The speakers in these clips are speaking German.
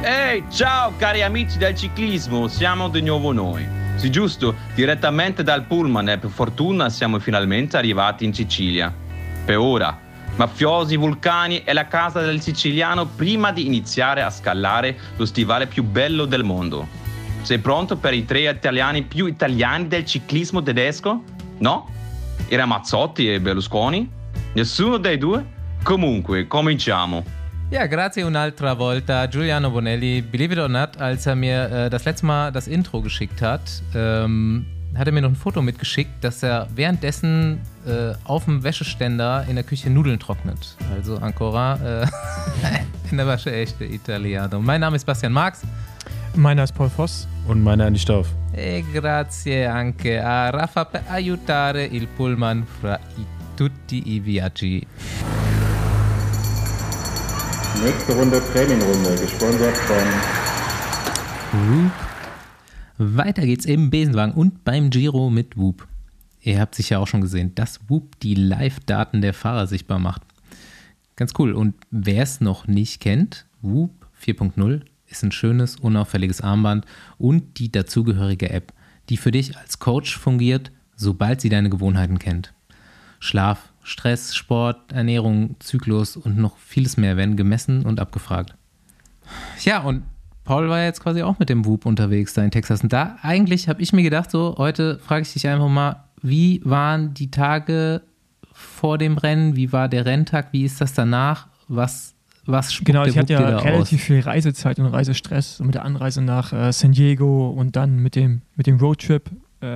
Ehi, ciao cari amici del ciclismo, siamo di nuovo noi. Sì, giusto, direttamente dal pullman e per fortuna siamo finalmente arrivati in Sicilia. Per ora, mafiosi, vulcani e la casa del siciliano prima di iniziare a scalare lo stivale più bello del mondo. Sei pronto per i 3 italiani più italiani del ciclismo tedesco? No? I Ramazzotti e Berlusconi? Nessuno dei due? Comunque, cominciamo. Ja, grazie un'altra volta. Giuliano Bonelli, believe it or not, als er mir das letzte Mal das Intro geschickt hat, hat er mir noch ein Foto mitgeschickt, dass er währenddessen auf dem Wäscheständer in der Küche Nudeln trocknet. Also ancora in der Wasche echte Italiano. Mein Name ist Bastian Marx. Meiner ist Paul Voss. Und meiner Andi Stauf. E grazie anche a Rafa per aiutare il pullman fra tutti i viaggi. Nächste Runde Trainingrunde, gesponsert von Whoop. Weiter geht's im Besenwagen und beim Giro mit Whoop. Ihr habt sicher auch schon gesehen, dass Whoop die Live-Daten der Fahrer sichtbar macht. Ganz cool. Und wer es noch nicht kennt, Whoop 4.0 ist ein schönes, unauffälliges Armband und die dazugehörige App, die für dich als Coach fungiert, sobald sie deine Gewohnheiten kennt. Schlaf, Stress, Sport, Ernährung, Zyklus und noch vieles mehr werden gemessen und abgefragt. Ja, und Paul war jetzt quasi auch mit dem Whoop unterwegs da in Texas. Und da eigentlich habe ich mir gedacht, so heute frage ich dich einfach mal, wie waren die Tage vor dem Rennen? Wie war der Renntag? Wie ist das danach? Was spuckt Genau, der ich hatte Whoop ja dir da relativ aus? viel Reiserzeit und Reisestress mit der Anreise nach San Diego und dann mit dem Roadtrip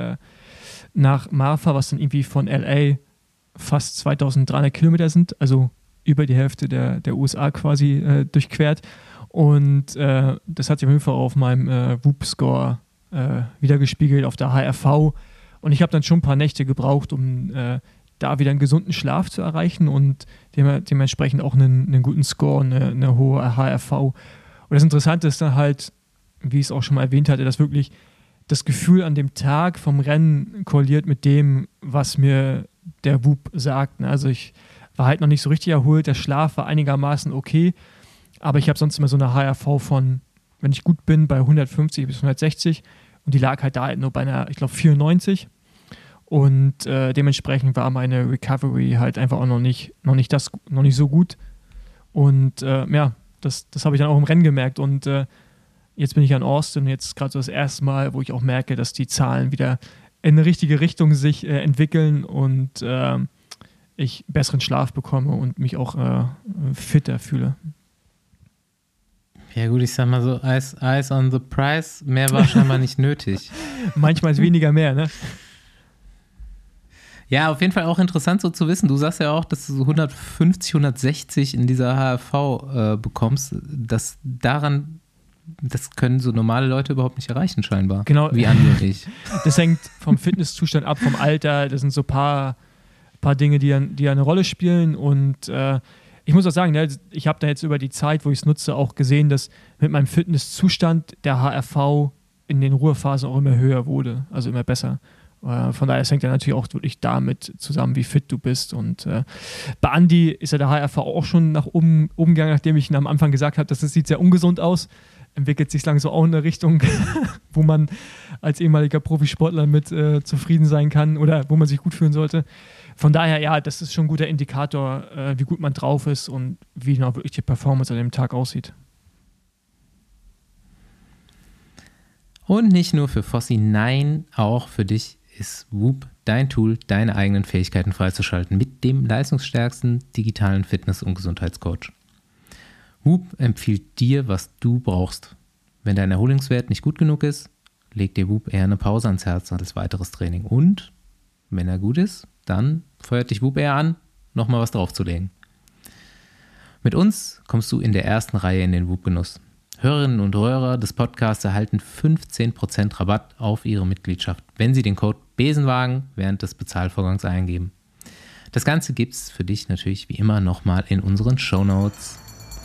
nach Marfa, was dann irgendwie von LA fast 2300 Kilometer sind, also über die Hälfte der USA quasi durchquert. Und das hat sich auf jeden Fall auf meinem Whoop-Score wiedergespiegelt, auf der HRV. Und ich habe dann schon ein paar Nächte gebraucht, um da wieder einen gesunden Schlaf zu erreichen und dementsprechend auch einen guten Score, eine hohe HRV. Und das Interessante ist dann halt, wie ich es auch schon mal erwähnt hatte, dass wirklich das Gefühl an dem Tag vom Rennen korreliert mit dem, was mir der Whoop sagt. Also ich war halt noch nicht so richtig erholt, der Schlaf war einigermaßen okay, aber ich habe sonst immer so eine HRV von, wenn ich gut bin, bei 150 bis 160 und die lag halt da halt nur bei einer, ich glaube, 94 und dementsprechend war meine Recovery halt einfach auch noch nicht so gut und ja, das habe ich dann auch im Rennen gemerkt und jetzt bin ich an Austin, jetzt gerade so das erste Mal, wo ich auch merke, dass die Zahlen wieder in eine richtige Richtung sich entwickeln und ich besseren Schlaf bekomme und mich auch fitter fühle. Ja gut, ich sag mal so, Eyes on the prize, mehr war scheinbar nicht nötig. Manchmal ist weniger mehr, ne? Ja, auf jeden Fall auch interessant so zu wissen. Du sagst ja auch, dass du so 150, 160 in dieser HRV bekommst. Das können so normale Leute überhaupt nicht erreichen scheinbar. Genau. Wie Andi und ich. Das hängt vom Fitnesszustand ab, vom Alter. Das sind so ein paar Dinge, die eine Rolle spielen. Und ich muss auch sagen, ne, ich habe da jetzt über die Zeit, wo ich es nutze, auch gesehen, dass mit meinem Fitnesszustand der HRV in den Ruhephasen auch immer höher wurde. Also immer besser. Von daher, es hängt ja natürlich auch wirklich damit zusammen, wie fit du bist. Und bei Andi ist ja der HRV auch schon nach oben gegangen, nachdem ich ihn am Anfang gesagt habe, das sieht sehr ungesund aus. Entwickelt sich langsam auch in eine Richtung, wo man als ehemaliger Profisportler mit zufrieden sein kann oder wo man sich gut fühlen sollte. Von daher, ja, das ist schon ein guter Indikator, wie gut man drauf ist und wie genau wirklich die Performance an dem Tag aussieht. Und nicht nur für Fossi, nein, auch für dich ist Whoop dein Tool, deine eigenen Fähigkeiten freizuschalten mit dem leistungsstärksten digitalen Fitness- und Gesundheitscoach. Whoop empfiehlt dir, was du brauchst. Wenn dein Erholungswert nicht gut genug ist, legt dir Whoop eher eine Pause ans Herz als weiteres Training. Und wenn er gut ist, dann feuert dich Whoop eher an, nochmal was draufzulegen. Mit uns kommst du in der ersten Reihe in den Whoop-Genuss. Hörerinnen und Hörer des Podcasts erhalten 15% Rabatt auf ihre Mitgliedschaft, wenn sie den Code Besenwagen während des Bezahlvorgangs eingeben. Das Ganze gibt es für dich natürlich wie immer nochmal in unseren Shownotes.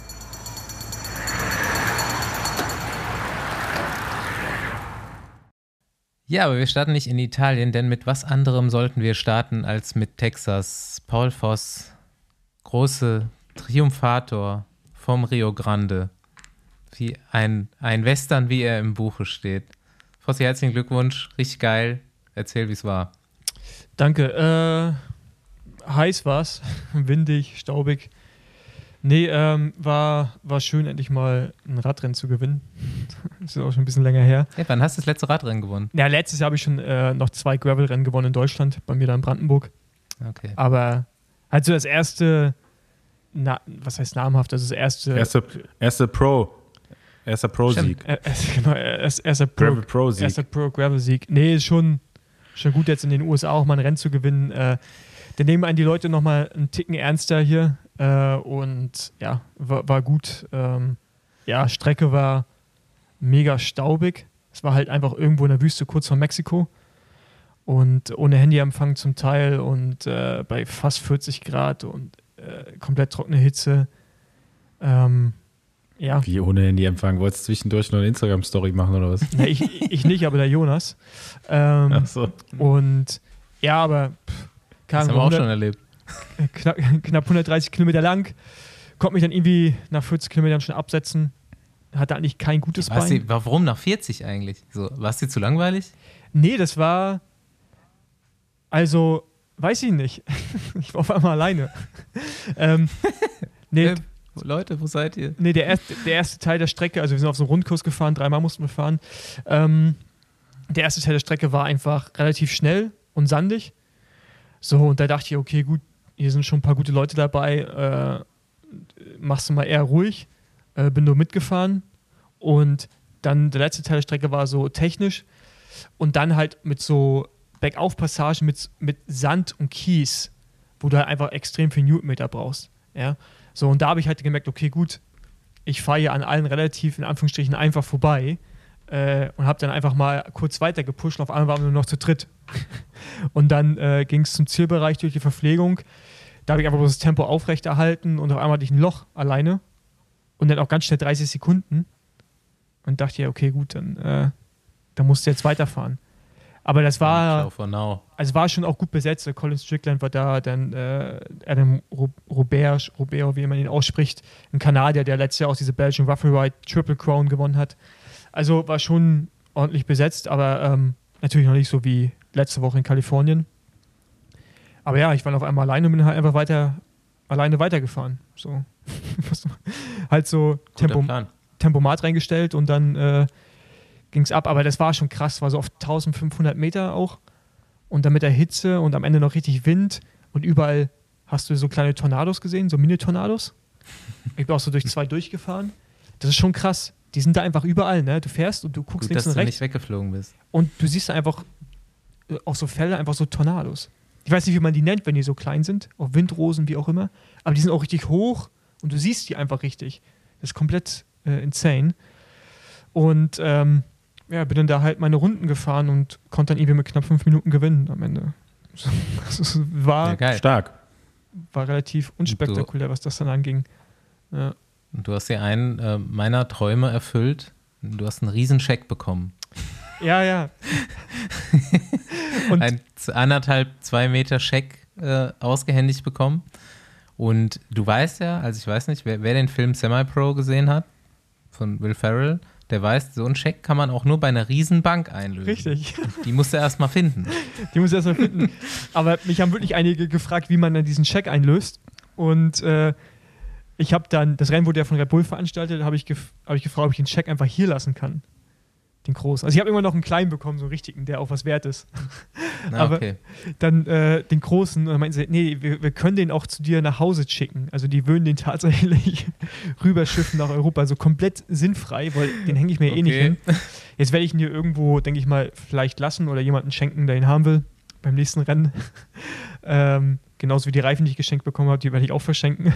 Ja, aber wir starten nicht in Italien, denn mit was anderem sollten wir starten als mit Texas. Paul Voss, große Triumphator vom Rio Grande. Wie ein Western, wie er im Buche steht. Fossi, herzlichen Glückwunsch. Richtig geil. Erzähl, wie es war. Danke. Heiß war's. Windig, staubig. Nee, war schön, endlich mal ein Radrennen zu gewinnen. Das ist auch schon ein bisschen länger her. Hey, wann hast du das letzte Radrennen gewonnen? Ja, letztes Jahr habe ich schon noch 2 Gravel-Rennen gewonnen in Deutschland, bei mir da in Brandenburg. Okay. Aber halt so das erste, was heißt namhaft, also das Erster Pro-Sieg. Genau, erster Gravel-Pro-Sieg. Erster Pro-Gravel-Sieg. Nee, ist schon gut, jetzt in den USA auch mal ein Rennen zu gewinnen. Da nehmen einen die Leute nochmal einen Ticken ernster hier. Und ja, war gut. Strecke war mega staubig. Es war halt einfach irgendwo in der Wüste kurz vor Mexiko. Und ohne Handyempfang zum Teil und bei fast 40 Grad und komplett trockene Hitze. Ja. Wie ohne Handyempfang? Wolltest du zwischendurch noch eine Instagram-Story machen oder was? Ja, ich nicht, aber der Jonas. Ach so. Und ja, aber das haben wir auch schon erlebt. Knapp 130 Kilometer lang. Konnte mich dann irgendwie nach 40 Kilometern schon absetzen. Hatte eigentlich kein gutes Bein. Warum nach 40 eigentlich? So, war es dir zu langweilig? Nee, das war... Also, weiß ich nicht. Ich war auf einmal alleine. Nee, Leute, wo seid ihr? Nee, der erste Teil der Strecke, also wir sind auf so einen Rundkurs gefahren, 3-mal mussten wir fahren. Der erste Teil der Strecke war einfach relativ schnell und sandig. So, und da dachte ich, okay, gut, hier sind schon ein paar gute Leute dabei, machst du mal eher ruhig, bin nur mitgefahren. Und dann der letzte Teil der Strecke war so technisch und dann halt mit so Bergaufpassagen mit Sand und Kies, wo du halt einfach extrem viel Newtonmeter brauchst. Ja? So, und da habe ich halt gemerkt, okay, gut, ich fahre hier an allen relativ, in Anführungsstrichen, einfach vorbei und habe dann einfach mal kurz weiter gepusht und auf einmal waren wir nur noch zu dritt. Und dann ging es zum Zielbereich durch die Verpflegung. Da habe ich einfach bloß das Tempo aufrechterhalten und auf einmal hatte ich ein Loch alleine und dann auch ganz schnell 30 Sekunden und dachte ja, okay, gut, dann musst du jetzt weiterfahren. Aber das war, also war schon auch gut besetzt. Colin Strickland war da, dann Adam Robert, wie man ihn ausspricht, ein Kanadier, der letztes Jahr auch diese Belgian Ruffle Ride Triple Crown gewonnen hat. Also war schon ordentlich besetzt, aber natürlich noch nicht so wie letzte Woche in Kalifornien. Aber ja, ich war auf einmal alleine und bin halt einfach alleine weitergefahren. So. Halt so Tempomat reingestellt und dann ging es ab. Aber das war schon krass, war so auf 1500 Meter auch. Und dann mit der Hitze und am Ende noch richtig Wind. Und überall hast du so kleine Tornados gesehen, so Mini-Tornados. Ich bin auch so durch 2 durchgefahren. Das ist schon krass. Die sind da einfach überall, ne? Du fährst und du guckst links und rechts. Dass du nicht weggeflogen bist. Und du siehst einfach auf so Felder einfach so Tornados. Ich weiß nicht, wie man die nennt, wenn die so klein sind. Auch Windrosen, wie auch immer. Aber die sind auch richtig hoch und du siehst die einfach richtig. Das ist komplett insane. Und bin dann da halt meine Runden gefahren und konnte dann irgendwie mit knapp 5 Minuten gewinnen am Ende. Das war geil. Stark. War relativ unspektakulär, was das dann anging. Ja. Und du hast dir einen meiner Träume erfüllt. Du hast einen Riesenscheck bekommen. Ja. Und ein 1,5-2 Meter Scheck ausgehändigt bekommen. Und du weißt ja, also ich weiß nicht, wer den Film Semi-Pro gesehen hat, von Will Ferrell, der weiß, so einen Scheck kann man auch nur bei einer Riesenbank einlösen. Richtig. Die musst du erst mal finden. Aber mich haben wirklich einige gefragt, wie man dann diesen Scheck einlöst. Und ich habe dann, das Rennen wurde ja von Red Bull veranstaltet, habe ich gefragt, ob ich den Scheck einfach hier lassen kann. Den großen. Also ich habe immer noch einen kleinen bekommen, so einen richtigen, der auch was wert ist. Aber dann den großen, und dann meinten sie, nee, wir können den auch zu dir nach Hause schicken. Also die würden den tatsächlich rüberschiffen nach Europa. Also komplett sinnfrei, weil den hänge ich mir eh nicht hin. Jetzt werde ich ihn hier irgendwo, denke ich mal, vielleicht lassen oder jemanden schenken, der ihn haben will, beim nächsten Rennen. Genauso wie die Reifen, die ich geschenkt bekommen habe, die werde ich auch verschenken.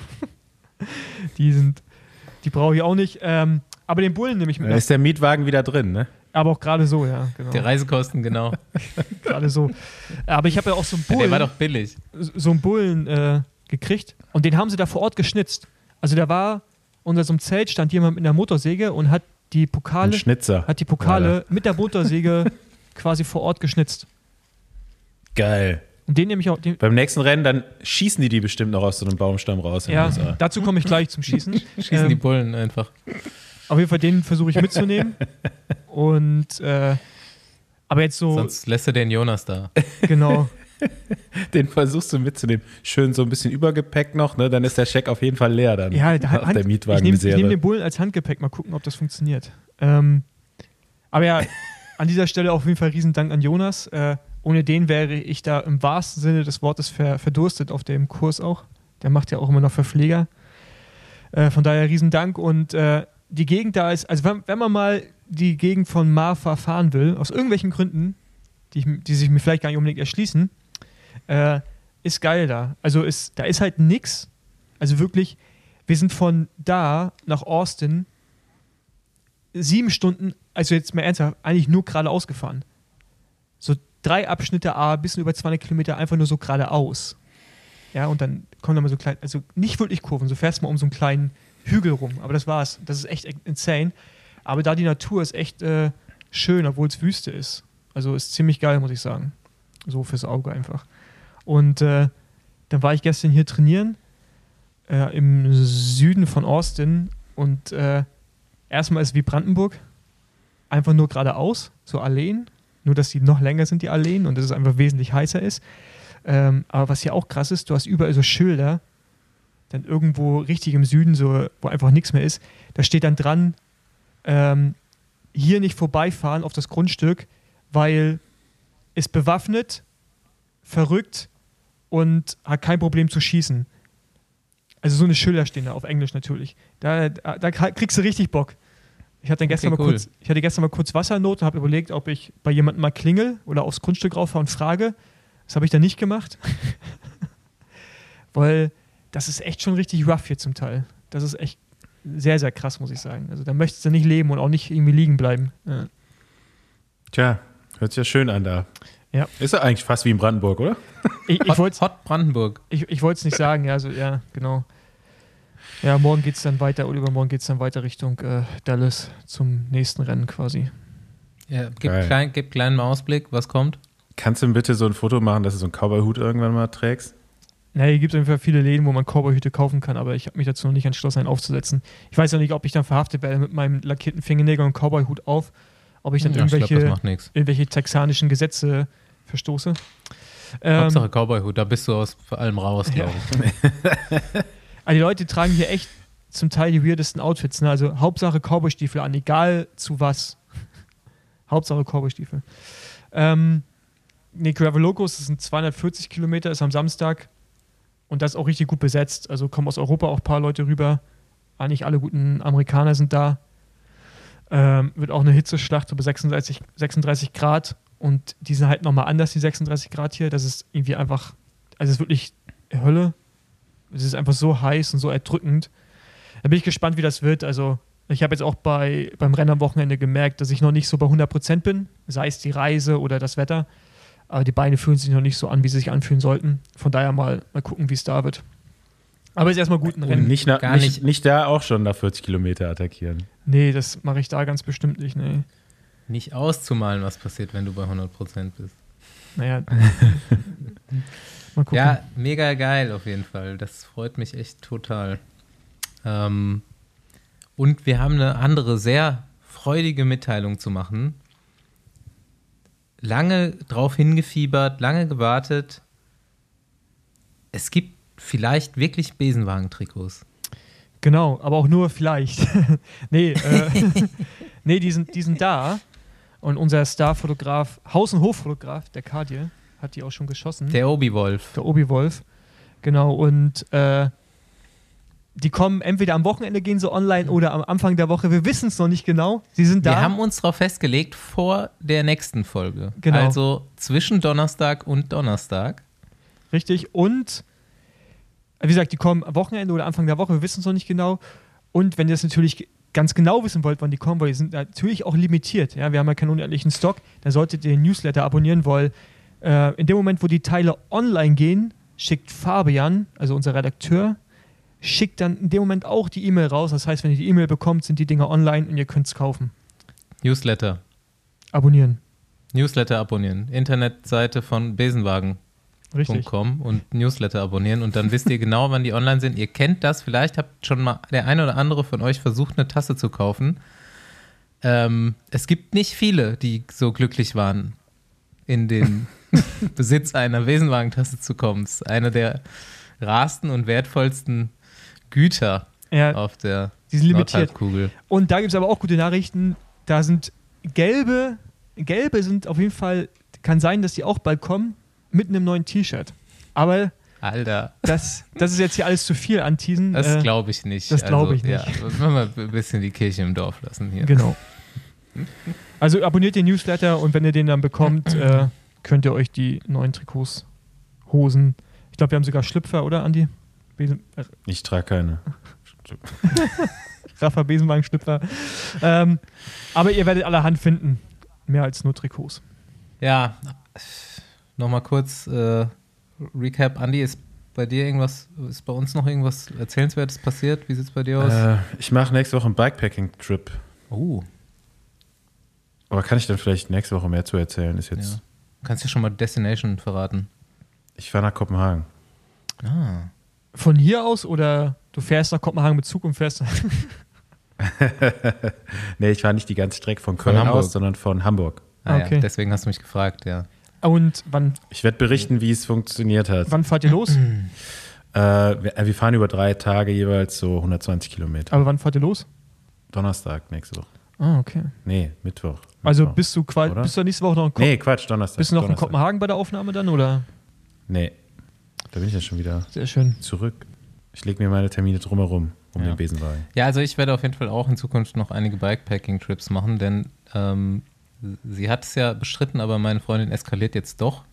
Die brauche ich auch nicht. Aber den Bullen nehme ich mit. Da ist der Mietwagen wieder drin, ne? Aber auch gerade so, ja. Genau. Die Reisekosten, genau. Gerade so. Aber ich habe ja auch so einen Bullen. Der war doch billig. So einen Bullen gekriegt und den haben sie da vor Ort geschnitzt. Also da war unter so einem Zelt stand jemand mit einer Motorsäge und hat die Pokale mit der Motorsäge quasi vor Ort geschnitzt. Geil. Und den nehme ich auch. Beim nächsten Rennen, dann schießen die bestimmt noch aus so einem Baumstamm raus. Ja, dazu komme ich gleich zum Schießen. Schießen die Bullen einfach. Auf jeden Fall den versuche ich mitzunehmen. Und aber jetzt so. Sonst lässt du den Jonas da. Genau. Den versuchst du mitzunehmen. Schön so ein bisschen Übergepäck noch, ne? Dann ist der Scheck auf jeden Fall leer dann. Ja, auf der ich Mietwagen-Misere. nehme den Bullen als Handgepäck, mal gucken, ob das funktioniert. Aber ja, an dieser Stelle auf jeden Fall Riesendank an Jonas. Ohne den wäre ich da im wahrsten Sinne des Wortes verdurstet auf dem Kurs auch. Der macht ja auch immer noch Verpfleger. Von daher Riesendank. Und die Gegend da ist, also wenn man mal die Gegend von Marfa fahren will, aus irgendwelchen Gründen, die sich mir vielleicht gar nicht unbedingt erschließen, ist geil da. Also da ist halt nix. Also wirklich, wir sind von da nach Austin 7 Stunden, also jetzt mal ernsthaft, eigentlich nur geradeaus gefahren. So 3 Abschnitte, ein bisschen über 200 Kilometer, einfach nur so geradeaus. Ja, und dann kommen da mal so klein, also nicht wirklich Kurven, so fährst du mal um so einen kleinen Hügel rum, aber das war's. Das ist echt insane. Aber da die Natur ist echt schön, obwohl es Wüste ist. Also ist ziemlich geil, muss ich sagen. So fürs Auge einfach. Und dann war ich gestern hier trainieren im Süden von Austin und erstmal ist es wie Brandenburg, einfach nur geradeaus, so Alleen, nur dass die noch länger sind, die Alleen, und dass es einfach wesentlich heißer ist. Aber was hier auch krass ist, du hast überall so Schilder, dann irgendwo richtig im Süden, so, wo einfach nichts mehr ist, da steht dann dran, hier nicht vorbeifahren auf das Grundstück, weil ist bewaffnet, verrückt und hat kein Problem zu schießen. Also so eine Schilder stehen da, auf Englisch natürlich. Da kriegst du richtig Bock. Ich hatte gestern mal kurz Wassernot und habe überlegt, ob ich bei jemandem mal klingel oder aufs Grundstück rauffahre und frage. Das habe ich dann nicht gemacht. Weil das ist echt schon richtig rough hier zum Teil. Das ist echt sehr, sehr krass, muss ich sagen. Also da möchtest du nicht leben und auch nicht irgendwie liegen bleiben. Ja. Tja, hört sich ja schön an da. Ja. Ist ja eigentlich fast wie in Brandenburg, oder? Hot Brandenburg. Ich wollte es nicht sagen, ja, also, ja, genau. Ja, morgen geht es dann weiter, oder übermorgen geht es dann weiter Richtung Dallas zum nächsten Rennen quasi. Ja, gib kleinen Ausblick, was kommt. Kannst du mir bitte so ein Foto machen, dass du so einen Cowboy-Hut irgendwann mal trägst? Na, hier gibt es einfach viele Läden, wo man Cowboy-Hüte kaufen kann, aber ich habe mich dazu noch nicht entschlossen, einen aufzusetzen. Ich weiß ja nicht, ob ich dann verhaftet werde mit meinem lackierten Fingernägel und Cowboy-Hut auf, ob ich dann irgendwelche texanischen Gesetze verstoße. Hauptsache Cowboy-Hut, da bist du aus allem raus, glaube ich. Also die Leute tragen hier echt zum Teil die weirdesten Outfits. Ne? Also Hauptsache Cowboy-Stiefel an, egal zu was. Hauptsache Cowboy-Stiefel. Gravelocos, das sind 240 Kilometer, ist am Samstag. Und das ist auch richtig gut besetzt. Also kommen aus Europa auch ein paar Leute rüber. Eigentlich alle guten Amerikaner sind da. Wird auch eine Hitzeschlacht, so bei 36 Grad. Und die sind halt nochmal anders, die 36 Grad hier. Das ist irgendwie einfach, also es ist wirklich Hölle. Es ist einfach so heiß und so erdrückend. Da bin ich gespannt, wie das wird. Also ich habe jetzt auch beim Rennen am Wochenende gemerkt, dass ich noch nicht so bei 100% bin. Sei es die Reise oder das Wetter. Aber die Beine fühlen sich noch nicht so an, wie sie sich anfühlen sollten. Von daher mal gucken, wie es da wird. Aber es ist erstmal gut ein Rennen. Nicht da auch schon nach 40 Kilometer attackieren. Nee, das mache ich da ganz bestimmt nicht. Nee. Nicht auszumalen, was passiert, wenn du bei 100% bist. Naja. Mal gucken. Ja, mega geil auf jeden Fall. Das freut mich echt total. Und wir haben eine andere, sehr freudige Mitteilung zu machen. Lange drauf hingefiebert, lange gewartet. Es gibt vielleicht wirklich Besenwagen-Trikots. Genau, aber auch nur vielleicht. Nee, die sind da. Und unser Starfotograf, Haus- und Hoffotograf, der Kadir, hat die auch schon geschossen. Der Obi-Wolf. Genau. Und die kommen entweder am Wochenende, gehen sie online, oder am Anfang der Woche. Wir wissen es noch nicht genau. Sie sind da. Wir haben uns darauf festgelegt vor der nächsten Folge. Genau. Also zwischen Donnerstag und Donnerstag. Richtig. Und wie gesagt, die kommen am Wochenende oder Anfang der Woche. Wir wissen es noch nicht genau. Und wenn ihr das natürlich ganz genau wissen wollt, wann die kommen, weil die sind natürlich auch limitiert. Ja? Wir haben ja keinen unendlichen Stock. Dann solltet ihr den Newsletter abonnieren, weil in dem Moment, wo die Teile online gehen, schickt Fabian, also unser Redakteur, schickt dann in dem Moment auch die E-Mail raus. Das heißt, wenn ihr die E-Mail bekommt, sind die Dinger online und ihr könnt es kaufen. Newsletter Abonnieren. abonnieren. Internetseite von Besenwagen. Richtig. und Newsletter abonnieren und dann wisst ihr genau, wann die online sind. Ihr kennt das, vielleicht habt schon mal der eine oder andere von euch versucht, eine Tasse zu kaufen. Es gibt nicht viele, die so glücklich waren, in den Besitz einer Besenwagentasse zu kommen. Es ist eine der rarsten und wertvollsten Güter auf der die sind limitiert. Nordhalbkugel. Und da gibt es aber auch gute Nachrichten. Da sind gelbe sind auf jeden Fall, kann sein, dass die auch bald kommen, mit einem neuen T-Shirt. Aber Alter. Das ist jetzt hier alles zu viel anteasen. Das glaube ich nicht. Das glaube ich nicht. Ja, wollen wir ein bisschen die Kirche im Dorf lassen hier. Genau. Also abonniert den Newsletter und wenn ihr den dann bekommt, könnt ihr euch die neuen Trikots, Hosen, ich glaube, wir haben sogar Schlüpfer, oder, Andi? Ich trage keine. Rafa Besenwagen-Schlüpfer. Aber ihr werdet allerhand finden. Mehr als nur Trikots. Ja, nochmal kurz Recap. Andi, ist bei uns noch irgendwas Erzählenswertes passiert? Wie sieht es bei dir aus? Ich mache nächste Woche einen Bikepacking-Trip. Oh. Aber kann ich dann vielleicht nächste Woche mehr zu erzählen? Ist jetzt. Ja. Kannst du schon mal Destination verraten? Ich fahre nach Kopenhagen. Ah. Von hier aus oder du fährst nach Kopenhagen mit Zug und fährst. Nee, ich fahre nicht die ganze Strecke von Köln aus, sondern von Hamburg. Okay. Ja, deswegen hast du mich gefragt, ja. Und wann? Ich werde berichten, wie es funktioniert hat. Wann fahrt ihr los? Wir fahren über 3 Tage jeweils so 120 Kilometer. Aber wann fahrt ihr los? Donnerstag nächste Woche. Ah, okay. Nee, Mittwoch. Also bist du nächste Woche noch in Kopenhagen? Nee, Quatsch, Donnerstag. Bist du noch Donnerstag. in Kopenhagen bei der Aufnahme dann, oder? Nee, da bin ich ja schon wieder Sehr schön. zurück. Ich lege mir meine Termine drumherum, den Besenwagen. Ja, also ich werde auf jeden Fall auch in Zukunft noch einige Bikepacking-Trips machen, denn sie hat es ja bestritten, aber meine Freundin eskaliert jetzt doch.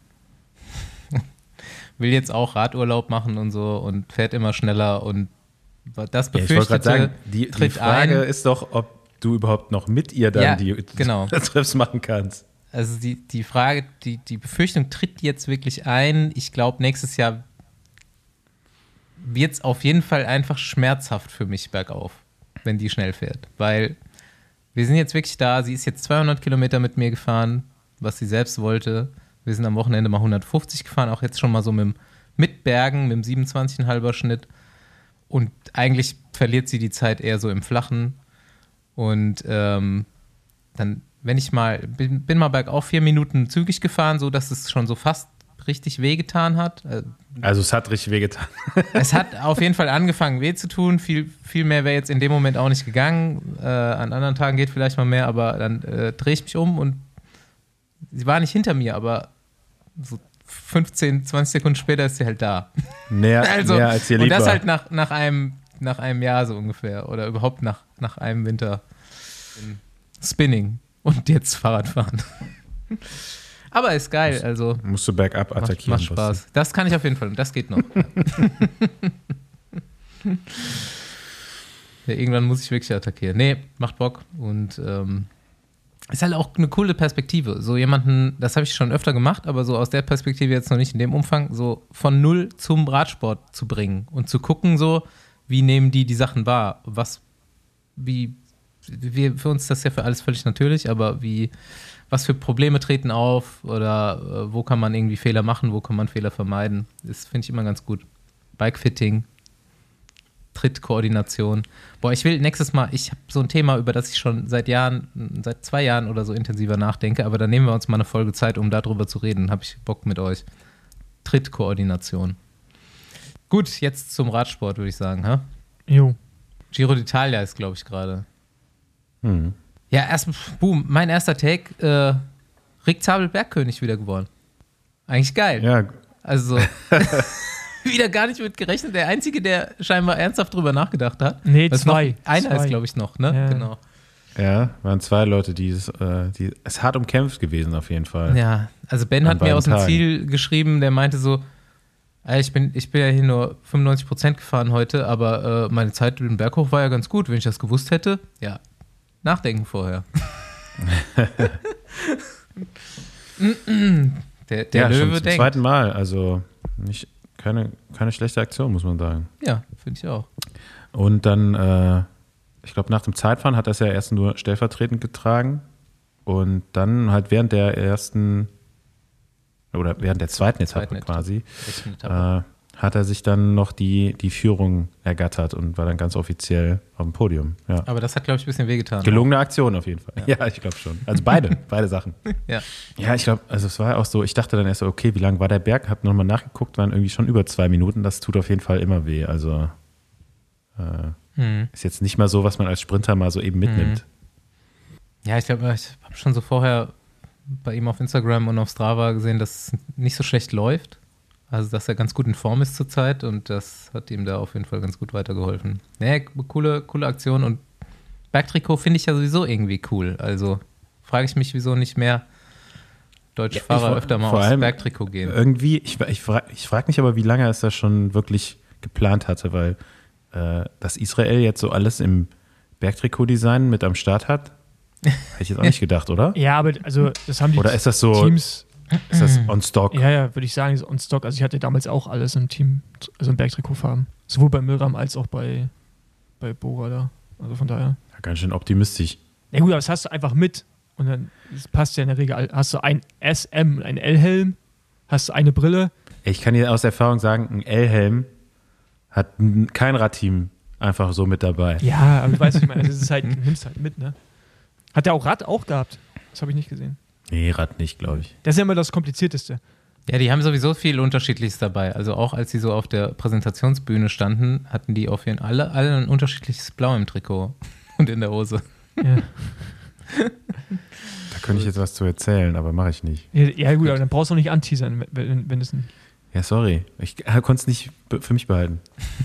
Will jetzt auch Radurlaub machen und so und fährt immer schneller und das Ja, ich wollte gerade sagen, die tritt Frage ein. ist doch, ob du überhaupt noch mit ihr dann die genau. Trips machen kannst. Also die Frage, die Befürchtung tritt jetzt wirklich ein. Ich glaube, nächstes Jahr wird es auf jeden Fall einfach schmerzhaft für mich bergauf, wenn die schnell fährt. Weil wir sind jetzt wirklich da, sie ist jetzt 200 Kilometer mit mir gefahren, was sie selbst wollte. Wir sind am Wochenende mal 150 gefahren, auch jetzt schon mal so mit Bergen, mit dem 27,5er Schnitt. Und eigentlich verliert sie die Zeit eher so im Flachen. Und dann, wenn ich bin mal bergauf 4 Minuten zügig gefahren, so dass es schon so fast richtig wehgetan hat. Also es hat richtig wehgetan. Es hat auf jeden Fall angefangen weh zu tun. Viel mehr wäre jetzt in dem Moment auch nicht gegangen. An anderen Tagen geht vielleicht mal mehr, aber dann drehe ich mich um und sie war nicht hinter mir, aber so 15, 20 Sekunden später ist sie halt da. Näher als ihr lieb und das war. halt nach einem Jahr so ungefähr oder überhaupt nach einem Winter Spinning und jetzt Fahrradfahren. Aber ist geil, also Musst du bergab attackieren. macht Spaß. Das kann ich auf jeden Fall und das geht noch. Ja, irgendwann muss ich wirklich attackieren. Nee, macht Bock und ist halt auch eine coole Perspektive. So jemanden, das habe ich schon öfter gemacht, aber so aus der Perspektive jetzt noch nicht in dem Umfang, so von null zum Radsport zu bringen und zu gucken so, wie nehmen die Sachen wahr? Für uns ist das ja für alles völlig natürlich, aber was für Probleme treten auf oder wo kann man irgendwie Fehler machen, wo kann man Fehler vermeiden? Das finde ich immer ganz gut. Bikefitting, Trittkoordination. Boah, ich will nächstes Mal, ich habe so ein Thema, über das ich schon seit 2 Jahren oder so intensiver nachdenke, aber dann nehmen wir uns mal eine Folge Zeit, um darüber zu reden. Habe ich Bock mit euch. Trittkoordination. Gut, jetzt zum Radsport, würde ich sagen. Ha? Jo. Giro d'Italia ist, glaube ich, gerade. Mhm. Ja, mein erster Take, Rick Zabel Bergkönig wieder geworden. Eigentlich geil. Ja, Also wieder gar nicht mit gerechnet. Der Einzige, der scheinbar ernsthaft drüber nachgedacht hat. Nee, Das ist 2. Noch, einer ist, glaube ich, noch, ne? Ja. Genau. ja, waren 2 Leute, es ist hart umkämpft gewesen auf jeden Fall. Ja, also Ben An hat mir beiden aus dem Tagen. Ziel geschrieben, der meinte so, ich bin ja hier nur 95% gefahren heute, aber meine Zeit den Berg hoch war ja ganz gut. Wenn ich das gewusst hätte, ja, nachdenken vorher. der Ja, schon Löwe zum denkt. 2. Mal, also keine schlechte Aktion, muss man sagen. Ja, finde ich auch. Und dann, ich glaube, nach dem Zeitfahren hat er es ja erst nur stellvertretend getragen und dann halt während der ersten oder während der zweiten Etappe Etappe. quasi, Rechten Etappe. hat er sich dann noch die Führung ergattert und war dann ganz offiziell auf dem Podium. Ja. Aber das hat, glaube ich, ein bisschen wehgetan. Gelungene Aktion auf jeden Fall. Ja, ich glaube schon. Also beide Sachen. Ja. Ja, ich glaube, also es war auch so, ich dachte dann erst so, okay, wie lang war der Berg? Hab nochmal nachgeguckt, waren irgendwie schon über 2 Minuten. Das tut auf jeden Fall immer weh. Also ist jetzt nicht mal so, was man als Sprinter mal so eben mitnimmt. Ja, ich glaube, ich habe schon so vorher bei ihm auf Instagram und auf Strava gesehen, dass es nicht so schlecht läuft. Also, dass er ganz gut in Form ist zurzeit und das hat ihm da auf jeden Fall ganz gut weitergeholfen. Nee, coole Aktion und Bergtrikot finde ich ja sowieso irgendwie cool. Also frage ich mich, wieso nicht mehr deutsche Fahrer öfter mal vor aufs allem Bergtrikot gehen. Irgendwie, ich frag mich aber, wie lange er es da schon wirklich geplant hatte, weil dass Israel jetzt so alles im Bergtrikot-Design mit am Start hat, hätte ich jetzt auch nicht gedacht, oder? Ja, aber also das haben die Oder ist das so, Teams. ist das on stock? Ja, würde ich sagen, ist on stock. Also ich hatte damals auch alles im Team, also im Bergtrikotfarben. Sowohl bei Milram als auch bei Bora da. Also von daher. Ja, ganz schön optimistisch. Ja gut, aber das hast du einfach mit. Und dann das passt ja in der Regel. Hast du ein SM, ein L-Helm, hast du eine Brille. Ich kann dir aus Erfahrung sagen, ein L-Helm hat kein Radteam einfach so mit dabei. Ja, aber du weißt, was ich meine. Also es ist halt, du nimmst halt mit, ne? Hat der auch Rad auch gehabt? Das habe ich nicht gesehen. Nee, Rad nicht, glaube ich. Das ist ja immer das Komplizierteste. Ja, die haben sowieso viel Unterschiedliches dabei. Also auch als sie so auf der Präsentationsbühne standen, hatten die auf jeden Fall alle ein unterschiedliches Blau im Trikot und in der Hose. Ja, Da könnte ich jetzt was zu erzählen, aber mache ich nicht. ja gut, aber dann brauchst du auch nicht anteasern, wenn es ein. Ja, sorry. Ich konnte es nicht für mich behalten.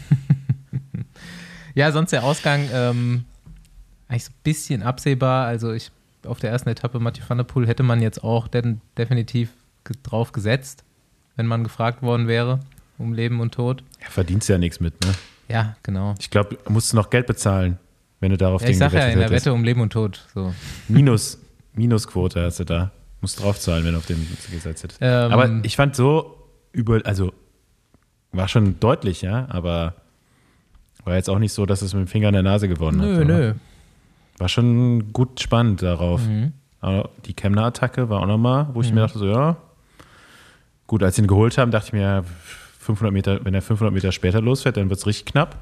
Ja, sonst der Ausgang eigentlich so ein bisschen absehbar. Also auf der ersten Etappe Mathieu van der Poel hätte man jetzt auch definitiv drauf gesetzt, wenn man gefragt worden wäre um Leben und Tod. Ja, verdienst ja nichts mit, ne? Ja, genau. Ich glaube, du musst noch Geld bezahlen, wenn du darauf Ja, ich den sage ja, in der hättest. Wette um Leben und Tod. So. Minusquote hast du da. Musst draufzahlen, wenn du auf den gesetzt hättest. Aber ich fand so also war schon deutlich, ja, aber war jetzt auch nicht so, dass es mit dem Finger in der Nase gewonnen hat. Nö. War schon gut spannend darauf. Aber die Kemner-Attacke war auch nochmal, wo ich mir dachte, so, ja, gut, als sie ihn geholt haben, dachte ich mir, ja, 500 Meter, wenn er 500 Meter später losfährt, dann wird es richtig knapp.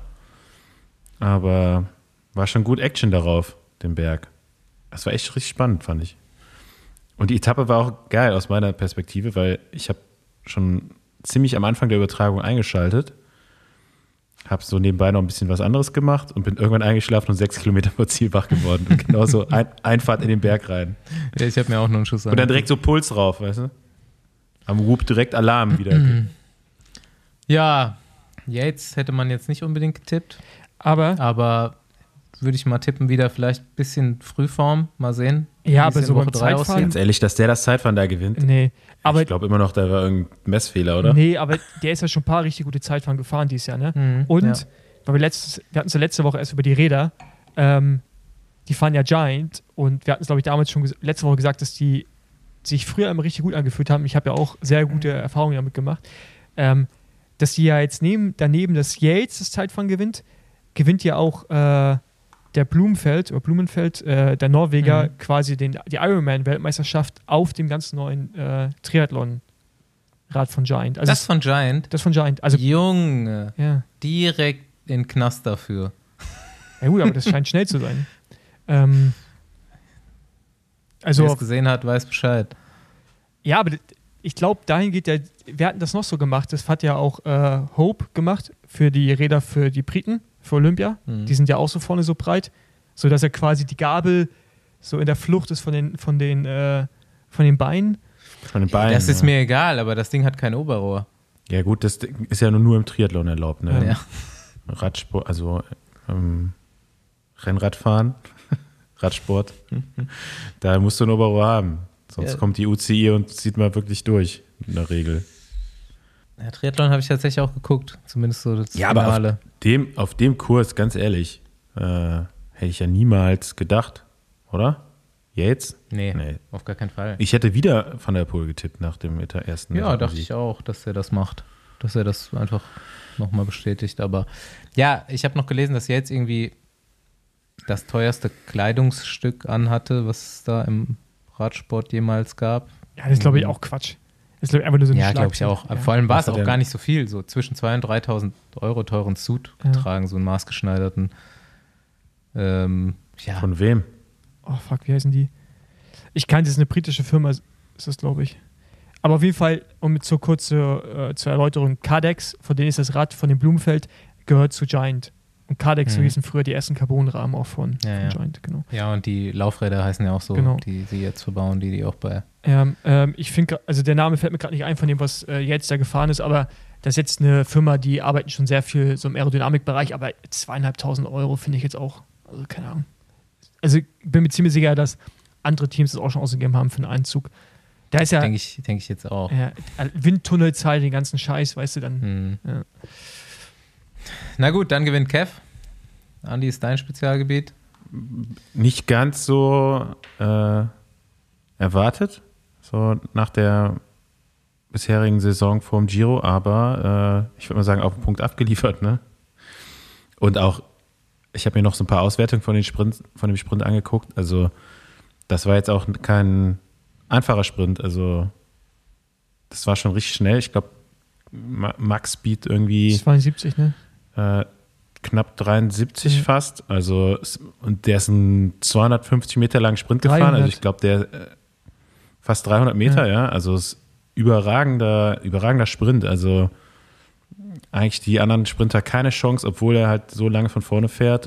Aber war schon gut Action darauf, den Berg. Das war echt richtig spannend, fand ich. Und die Etappe war auch geil aus meiner Perspektive, weil ich habe schon ziemlich am Anfang der Übertragung eingeschaltet, habe so nebenbei noch ein bisschen was anderes gemacht und bin irgendwann eingeschlafen und 6 Kilometer vor Ziel wach geworden. Und genauso Einfahrt in den Berg rein. Ja, ich habe mir auch noch einen Schuss Und dann direkt so Puls drauf, weißt du? Am Whoop direkt Alarm wieder. Ja, Yates hätte man jetzt nicht unbedingt getippt, aber würde ich mal tippen, wieder vielleicht ein bisschen Frühform, mal sehen. Ja, wie aber es so in Woche beim 3 Zeitfahren- aussieht. Ganz ehrlich, dass der das Zeitfahren da gewinnt? Nee, aber, Ich glaube immer noch, da war irgendein Messfehler, oder? nee, aber der ist ja schon ein paar richtig gute Zeitfahren gefahren dieses Jahr, ne? Und, ja. weil wir hatten es ja letzte Woche erst über die Räder, die fahren ja Giant und wir hatten es, glaube ich, damals schon letzte Woche gesagt, dass die sich früher immer richtig gut angefühlt haben. Ich habe ja auch sehr gute Erfahrungen damit gemacht. Dass die ja jetzt daneben, dass Yates das Zeitfahren gewinnt ja auch der Blumenfeld, der Norweger, quasi die Ironman-Weltmeisterschaft auf dem ganz neuen Triathlon-Rad von Giant. Also Das von Giant? das von Giant. Also, Junge, ja. direkt in den Knast dafür. Ja gut, aber das scheint schnell zu sein. Wer Also, es gesehen hat, weiß Bescheid. ja, aber ich glaube, dahin geht wir hatten das noch so gemacht, das hat ja auch Hope gemacht für die Räder für die Briten, für Olympia. Die sind ja auch so vorne so breit, sodass er quasi die Gabel so in der Flucht ist von den Beinen. Von den Beinen. Das ist ja. mir egal, aber das Ding hat kein Oberrohr. Ja gut, das ist ja nur im Triathlon erlaubt, ne? Ja. Radsport, also Rennradfahren, Radsport. Da musst du ein Oberrohr haben. Sonst Ja. kommt die UCI und zieht mal wirklich durch, in der Regel. Ja, Triathlon habe ich tatsächlich auch geguckt, zumindest so das Ja, aber Finale. auf dem Kurs, ganz ehrlich, hätte ich ja niemals gedacht, oder? Yates? Nee, Nee. auf gar keinen Fall. Ich hätte wieder Van der Poel getippt nach dem ersten. Ja, dachte ich auch, dass er das macht. Dass er das einfach nochmal bestätigt. Aber ja, ich habe noch gelesen, dass Yates irgendwie das teuerste Kleidungsstück anhatte, was es da im Radsport jemals gab. Ja, das ist, glaube ich, auch Quatsch. Das ist einfach nur so eine Ja, glaube ich auch. Ja. Vor allem war es Was auch denn? gar nicht so viel. So zwischen 2.000 und 3.000 Euro teuren Suit getragen, so einen maßgeschneiderten. Ja. Von wem? Oh fuck, wie heißen die? Ich kannte, das ist eine britische Firma, ist das, glaube ich. Aber auf jeden Fall, um zur kurze zur Erläuterung, Cardex, von denen ist das Rad von dem Blumenfeld, gehört zu Giant. Und Cardex, so hießen früher die ersten Carbonrahmen auch von Giant, genau. Ja, und die Laufräder heißen ja auch so, Genau. die sie jetzt verbauen, die auch bei... Ich finde, also der Name fällt mir gerade nicht ein von dem, was jetzt da gefahren ist, aber das ist jetzt eine Firma, die arbeiten schon sehr viel so im Aerodynamikbereich, aber 2.500 Euro finde ich jetzt auch, also keine Ahnung. Also ich bin mir ziemlich sicher, dass andere Teams das auch schon ausgegeben haben für einen Einzug. Da ist ja, Denke ich jetzt auch. Windtunnelzeit, den ganzen Scheiß, weißt du, dann. Ja. Na gut, dann gewinnt Kev. Andi, ist dein Spezialgebiet. Nicht ganz so erwartet, so nach der bisherigen Saison vorm Giro, aber ich würde mal sagen, auf den Punkt abgeliefert, ne? Und auch, ich habe mir noch so ein paar Auswertungen von dem Sprint angeguckt, also das war jetzt auch kein einfacher Sprint, also das war schon richtig schnell, ich glaube Max Speed irgendwie 72, ne? knapp 73 fast, also und der ist einen 250 Meter langen Sprint gefahren, also ich glaube der fast 300 Meter, ja, also es ist überragender Sprint, also eigentlich die anderen Sprinter keine Chance, obwohl er halt so lange von vorne fährt.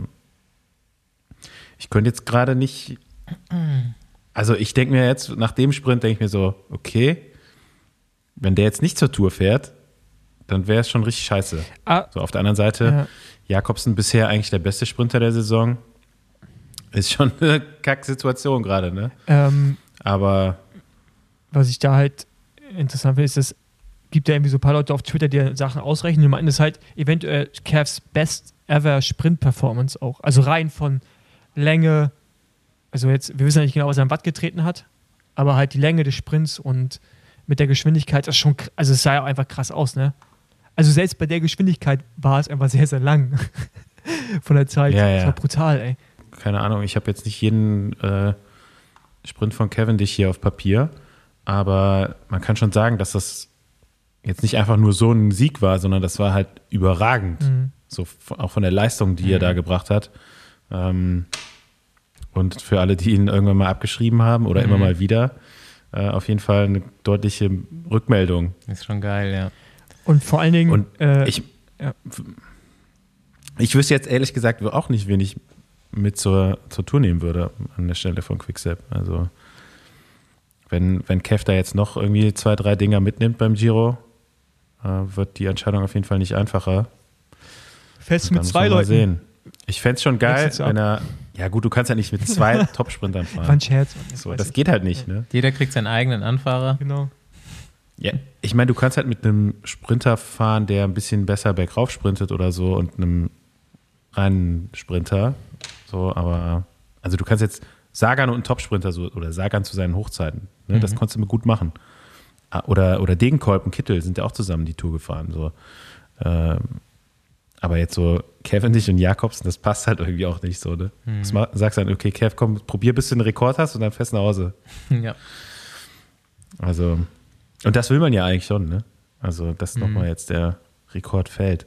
Ich könnte jetzt gerade nicht, also ich denke mir jetzt, nach dem Sprint denke ich mir so, okay, wenn der jetzt nicht zur Tour fährt, dann wäre es schon richtig scheiße. So auf der anderen Seite, Jakobsen bisher eigentlich der beste Sprinter der Saison. Ist schon eine Kack-Situation gerade, ne? Aber was ich da halt interessant finde, ist, es gibt ja irgendwie so ein paar Leute auf Twitter, die Sachen ausrechnen und meinen, das ist halt eventuell Cavs Best Ever Sprint-Performance auch. Also rein von Länge, also jetzt, wir wissen ja nicht genau, was er am Watt getreten hat, aber halt die Länge des Sprints und mit der Geschwindigkeit, das ist schon, also es sah ja auch einfach krass aus, ne? Also selbst bei der Geschwindigkeit war es einfach sehr, sehr lang von der Zeit. Das war brutal, ey. Keine Ahnung, ich habe jetzt nicht jeden Sprint von Cavendish hier auf Papier, aber man kann schon sagen, dass das jetzt nicht einfach nur so ein Sieg war, sondern das war halt überragend. So auch von der Leistung, die er da gebracht hat. Und für alle, die ihn irgendwann mal abgeschrieben haben oder immer mal wieder, auf jeden Fall eine deutliche Rückmeldung. Ist schon geil, ja. Und vor allen Dingen. Und ich wüsste jetzt ehrlich gesagt auch nicht, wen ich mit zur Tour nehmen würde an der Stelle von Quickstep. Also wenn Kev da jetzt noch irgendwie 2, 3 Dinger mitnimmt beim Giro, wird die Entscheidung auf jeden Fall nicht einfacher. Fest mit 2 Mal Leuten. sehen. Ich fände es schon geil, wenn er. Ja, gut, du kannst ja nicht mit 2 Top-Sprintern fahren. War ein Scherz. So, das geht halt nicht, ne? Jeder kriegt seinen eigenen Anfahrer. Genau. Ja, ich meine, du kannst halt mit einem Sprinter fahren, der ein bisschen besser bergauf sprintet oder so und einem reinen Sprinter. So, aber also du kannst jetzt Sagan und einen Top-Sprinter so, oder Sagan zu seinen Hochzeiten. Ne? Das konntest du mir gut machen. Oder Degenkolb und Kittel sind ja auch zusammen die Tour gefahren. So. Aber jetzt so Cavendish und Jakobsen, das passt halt irgendwie auch nicht so. Ne? Du sagst dann, okay, Kev, komm, probier, bis du einen Rekord hast und dann fährst du nach Hause. Ja. Also, und das will man ja eigentlich schon, ne? Also, dass nochmal jetzt der Rekord fällt.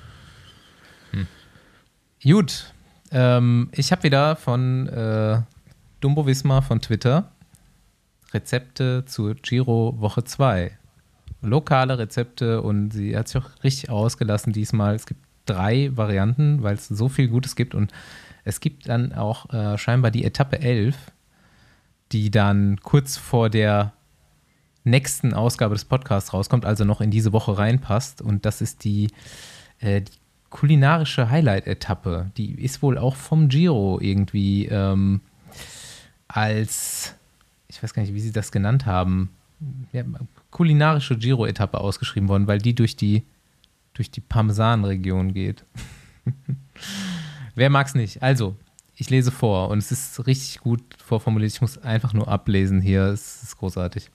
Gut. Ich habe wieder von Dumbo Wismar von Twitter Rezepte zur Giro Woche 2. Lokale Rezepte und sie hat sich auch richtig ausgelassen diesmal. Es gibt 3 Varianten, weil es so viel Gutes gibt und es gibt dann auch scheinbar die Etappe 11, die dann kurz vor der nächsten Ausgabe des Podcasts rauskommt, also noch in diese Woche reinpasst und das ist die kulinarische Highlight-Etappe. Die ist wohl auch vom Giro irgendwie als, ich weiß gar nicht, wie sie das genannt haben, ja, kulinarische Giro-Etappe ausgeschrieben worden, weil die durch die Parmesan-Region geht. Wer mag's nicht? Also, ich lese vor und es ist richtig gut vorformuliert. Ich muss einfach nur ablesen hier. Es ist großartig.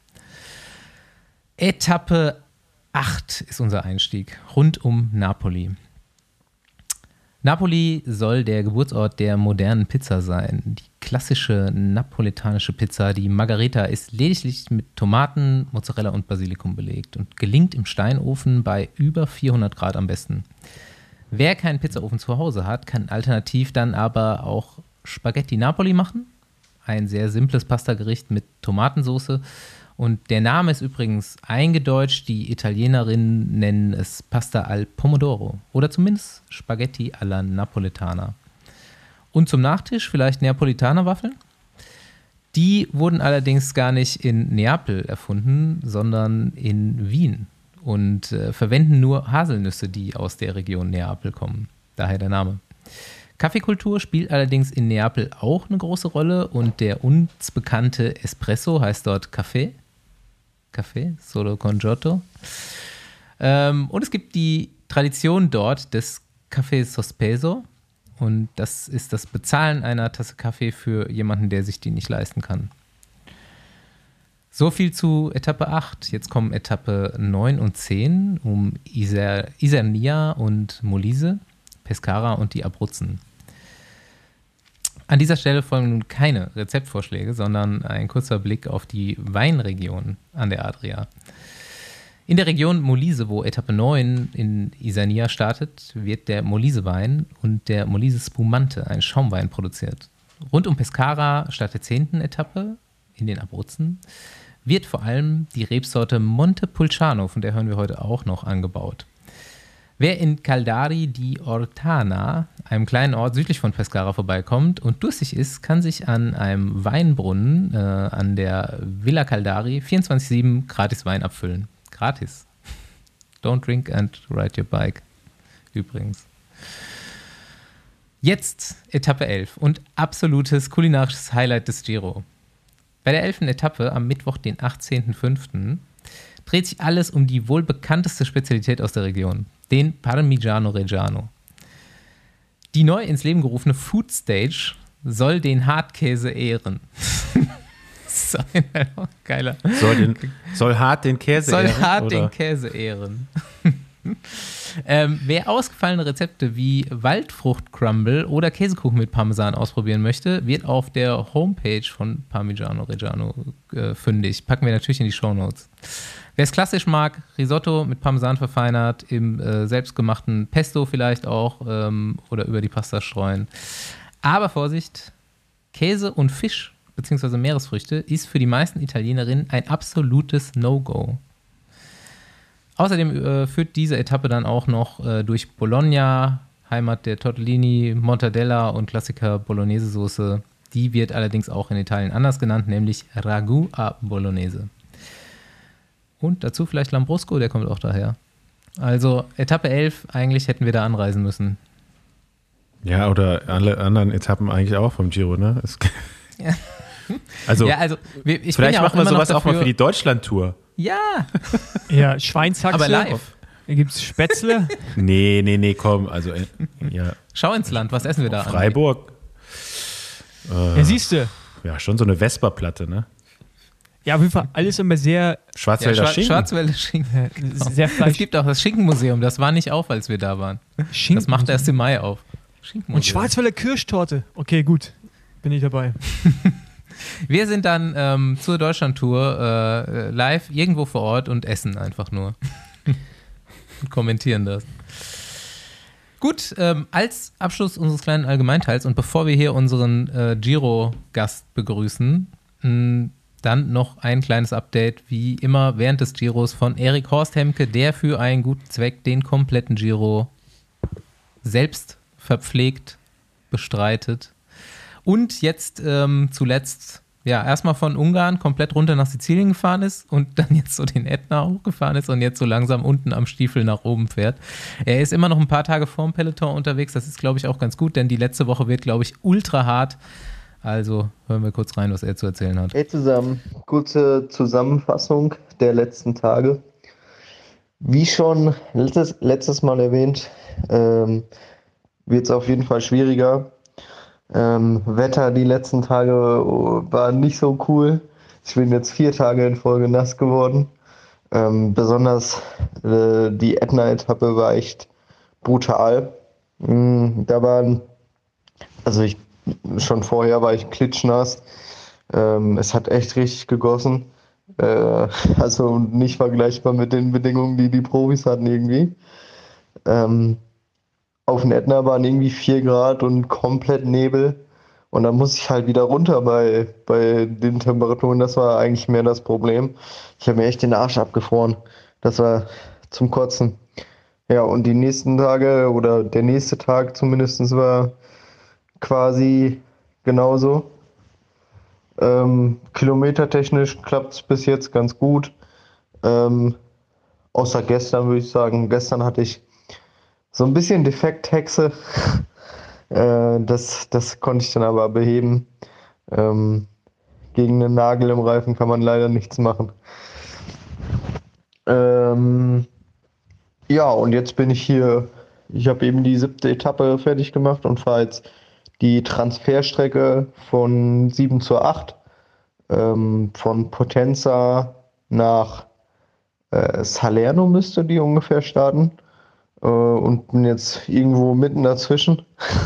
Etappe 8 ist unser Einstieg. Rund um Napoli. Napoli soll der Geburtsort der modernen Pizza sein. Die klassische napoletanische Pizza, die Margherita, ist lediglich mit Tomaten, Mozzarella und Basilikum belegt und gelingt im Steinofen bei über 400 Grad am besten. Wer keinen Pizzaofen zu Hause hat, kann alternativ dann aber auch Spaghetti Napoli machen. Ein sehr simples Pastagericht mit Tomatensauce. Und der Name ist übrigens eingedeutscht. Die Italienerinnen nennen es Pasta al Pomodoro oder zumindest Spaghetti alla Napoletana. Und zum Nachtisch vielleicht Neapolitaner-Waffeln. Die wurden allerdings gar nicht in Neapel erfunden, sondern in Wien und verwenden nur Haselnüsse, die aus der Region Neapel kommen. Daher der Name. Kaffeekultur spielt allerdings in Neapel auch eine große Rolle und der uns bekannte Espresso heißt dort Café. Café, solo con giotto. Und es gibt die Tradition dort des Café Sospeso. Und das ist das Bezahlen einer Tasse Kaffee für jemanden, der sich die nicht leisten kann. So viel zu Etappe 8. Jetzt kommen Etappe 9 und 10 um Isernia und Molise, Pescara und die Abruzzen. An dieser Stelle folgen nun keine Rezeptvorschläge, sondern ein kurzer Blick auf die Weinregion an der Adria. In der Region Molise, wo Etappe 9 in Isernia startet, wird der Molise-Wein und der Molise Spumante, ein Schaumwein, produziert. Rund um Pescara statt der 10. Etappe in den Abruzzen wird vor allem die Rebsorte Montepulciano, von der hören wir heute auch noch, angebaut. Wer in Caldari di Ortana, einem kleinen Ort südlich von Pescara, vorbeikommt und durstig ist, kann sich an einem Weinbrunnen an der Villa Caldari 24/7 gratis Wein abfüllen. Gratis. Don't drink and ride your bike. Übrigens. Jetzt Etappe 11 und absolutes kulinarisches Highlight des Giro. Bei der 11. Etappe am Mittwoch, den 18.05., dreht sich alles um die wohl bekannteste Spezialität aus der Region, den Parmigiano Reggiano. Die neu ins Leben gerufene Food Stage soll den Hartkäse ehren. So ein geiler. Soll hart den Käse ehren? Soll hart den Käse ehren. Wer ausgefallene Rezepte wie Waldfrucht-Crumble oder Käsekuchen mit Parmesan ausprobieren möchte, wird auf der Homepage von Parmigiano Reggiano fündig. Packen wir natürlich in die Shownotes. Wer es klassisch mag, Risotto mit Parmesan verfeinert, im selbstgemachten Pesto vielleicht auch oder über die Pasta streuen. Aber Vorsicht, Käse und Fisch bzw. Meeresfrüchte ist für die meisten Italienerinnen ein absolutes No-Go. Außerdem führt diese Etappe dann auch noch durch Bologna, Heimat der Tortellini, Mortadella und Klassiker Bolognese-Soße. Die wird allerdings auch in Italien anders genannt, nämlich Ragù a Bolognese. Und dazu vielleicht Lambrusco, der kommt auch daher. Also Etappe 11, eigentlich hätten wir da anreisen müssen. Ja, oder alle anderen Etappen eigentlich auch vom Giro, ne? Ja. Also, ich vielleicht machen wir sowas auch mal für die Deutschland-Tour. Ja. Ja, Schweinshaxe. Aber live. Da gibt es Spätzle. Nee, komm. Also, ja. Schau ins Land, was essen wir da? Freiburg. Ja, siehst du. Ja, schon so eine Vesperplatte, ne? Ja, auf jeden Fall alles immer sehr... Schwarzwälder Schinken. Schwarzwälder Schinken. Genau. Sehr Fleisch. Es gibt auch das Schinkenmuseum, das war nicht auf, als wir da waren. Das macht erst im Mai auf. Und Schwarzwälder Kirschtorte. Okay, gut. Bin ich dabei. Wir sind dann zur Deutschlandtour live irgendwo vor Ort und essen einfach nur. Und kommentieren das. Gut, als Abschluss unseres kleinen Allgemeinteils und bevor wir hier unseren Giro-Gast begrüßen, dann noch ein kleines Update, wie immer während des Giros von Erik Horst-Hemke, der für einen guten Zweck den kompletten Giro selbst verpflegt bestreitet. Und jetzt zuletzt, ja, erstmal von Ungarn komplett runter nach Sizilien gefahren ist und dann jetzt so den Ätna hochgefahren ist und jetzt so langsam unten am Stiefel nach oben fährt. Er ist immer noch ein paar Tage vorm Peloton unterwegs. Das ist, glaube ich, auch ganz gut, denn die letzte Woche wird, glaube ich, ultra hart. Also hören wir kurz rein, was er zu erzählen hat. Hey zusammen, kurze Zusammenfassung der letzten Tage. Wie schon letztes Mal erwähnt, wird es auf jeden Fall schwieriger. Wetter die letzten Tage war nicht so cool. Ich bin jetzt 4 Tage in Folge nass geworden. Besonders die Ätna-Etappe war echt brutal. Da waren, also ich schon vorher war ich klitschnass. Es hat echt richtig gegossen. Also nicht vergleichbar mit den Bedingungen, die die Profis hatten irgendwie. Auf den Ätna waren irgendwie 4 Grad und komplett Nebel. Und dann muss ich halt wieder runter bei den Temperaturen. Das war eigentlich mehr das Problem. Ich habe mir echt den Arsch abgefroren. Das war zum Kotzen. Ja, und die nächsten Tage oder der nächste Tag zumindest war quasi genauso. Kilometertechnisch klappt es bis jetzt ganz gut. Außer gestern würde ich sagen. Gestern hatte ich so ein bisschen Defekthexe. Das konnte ich dann aber beheben. Gegen einen Nagel im Reifen kann man leider nichts machen. Ja, und jetzt bin ich hier. Ich habe eben die 7. Etappe fertig gemacht und fahre jetzt die Transferstrecke von 7 zur 8. Von Potenza nach Salerno müsste die ungefähr starten. Und bin jetzt irgendwo mitten dazwischen.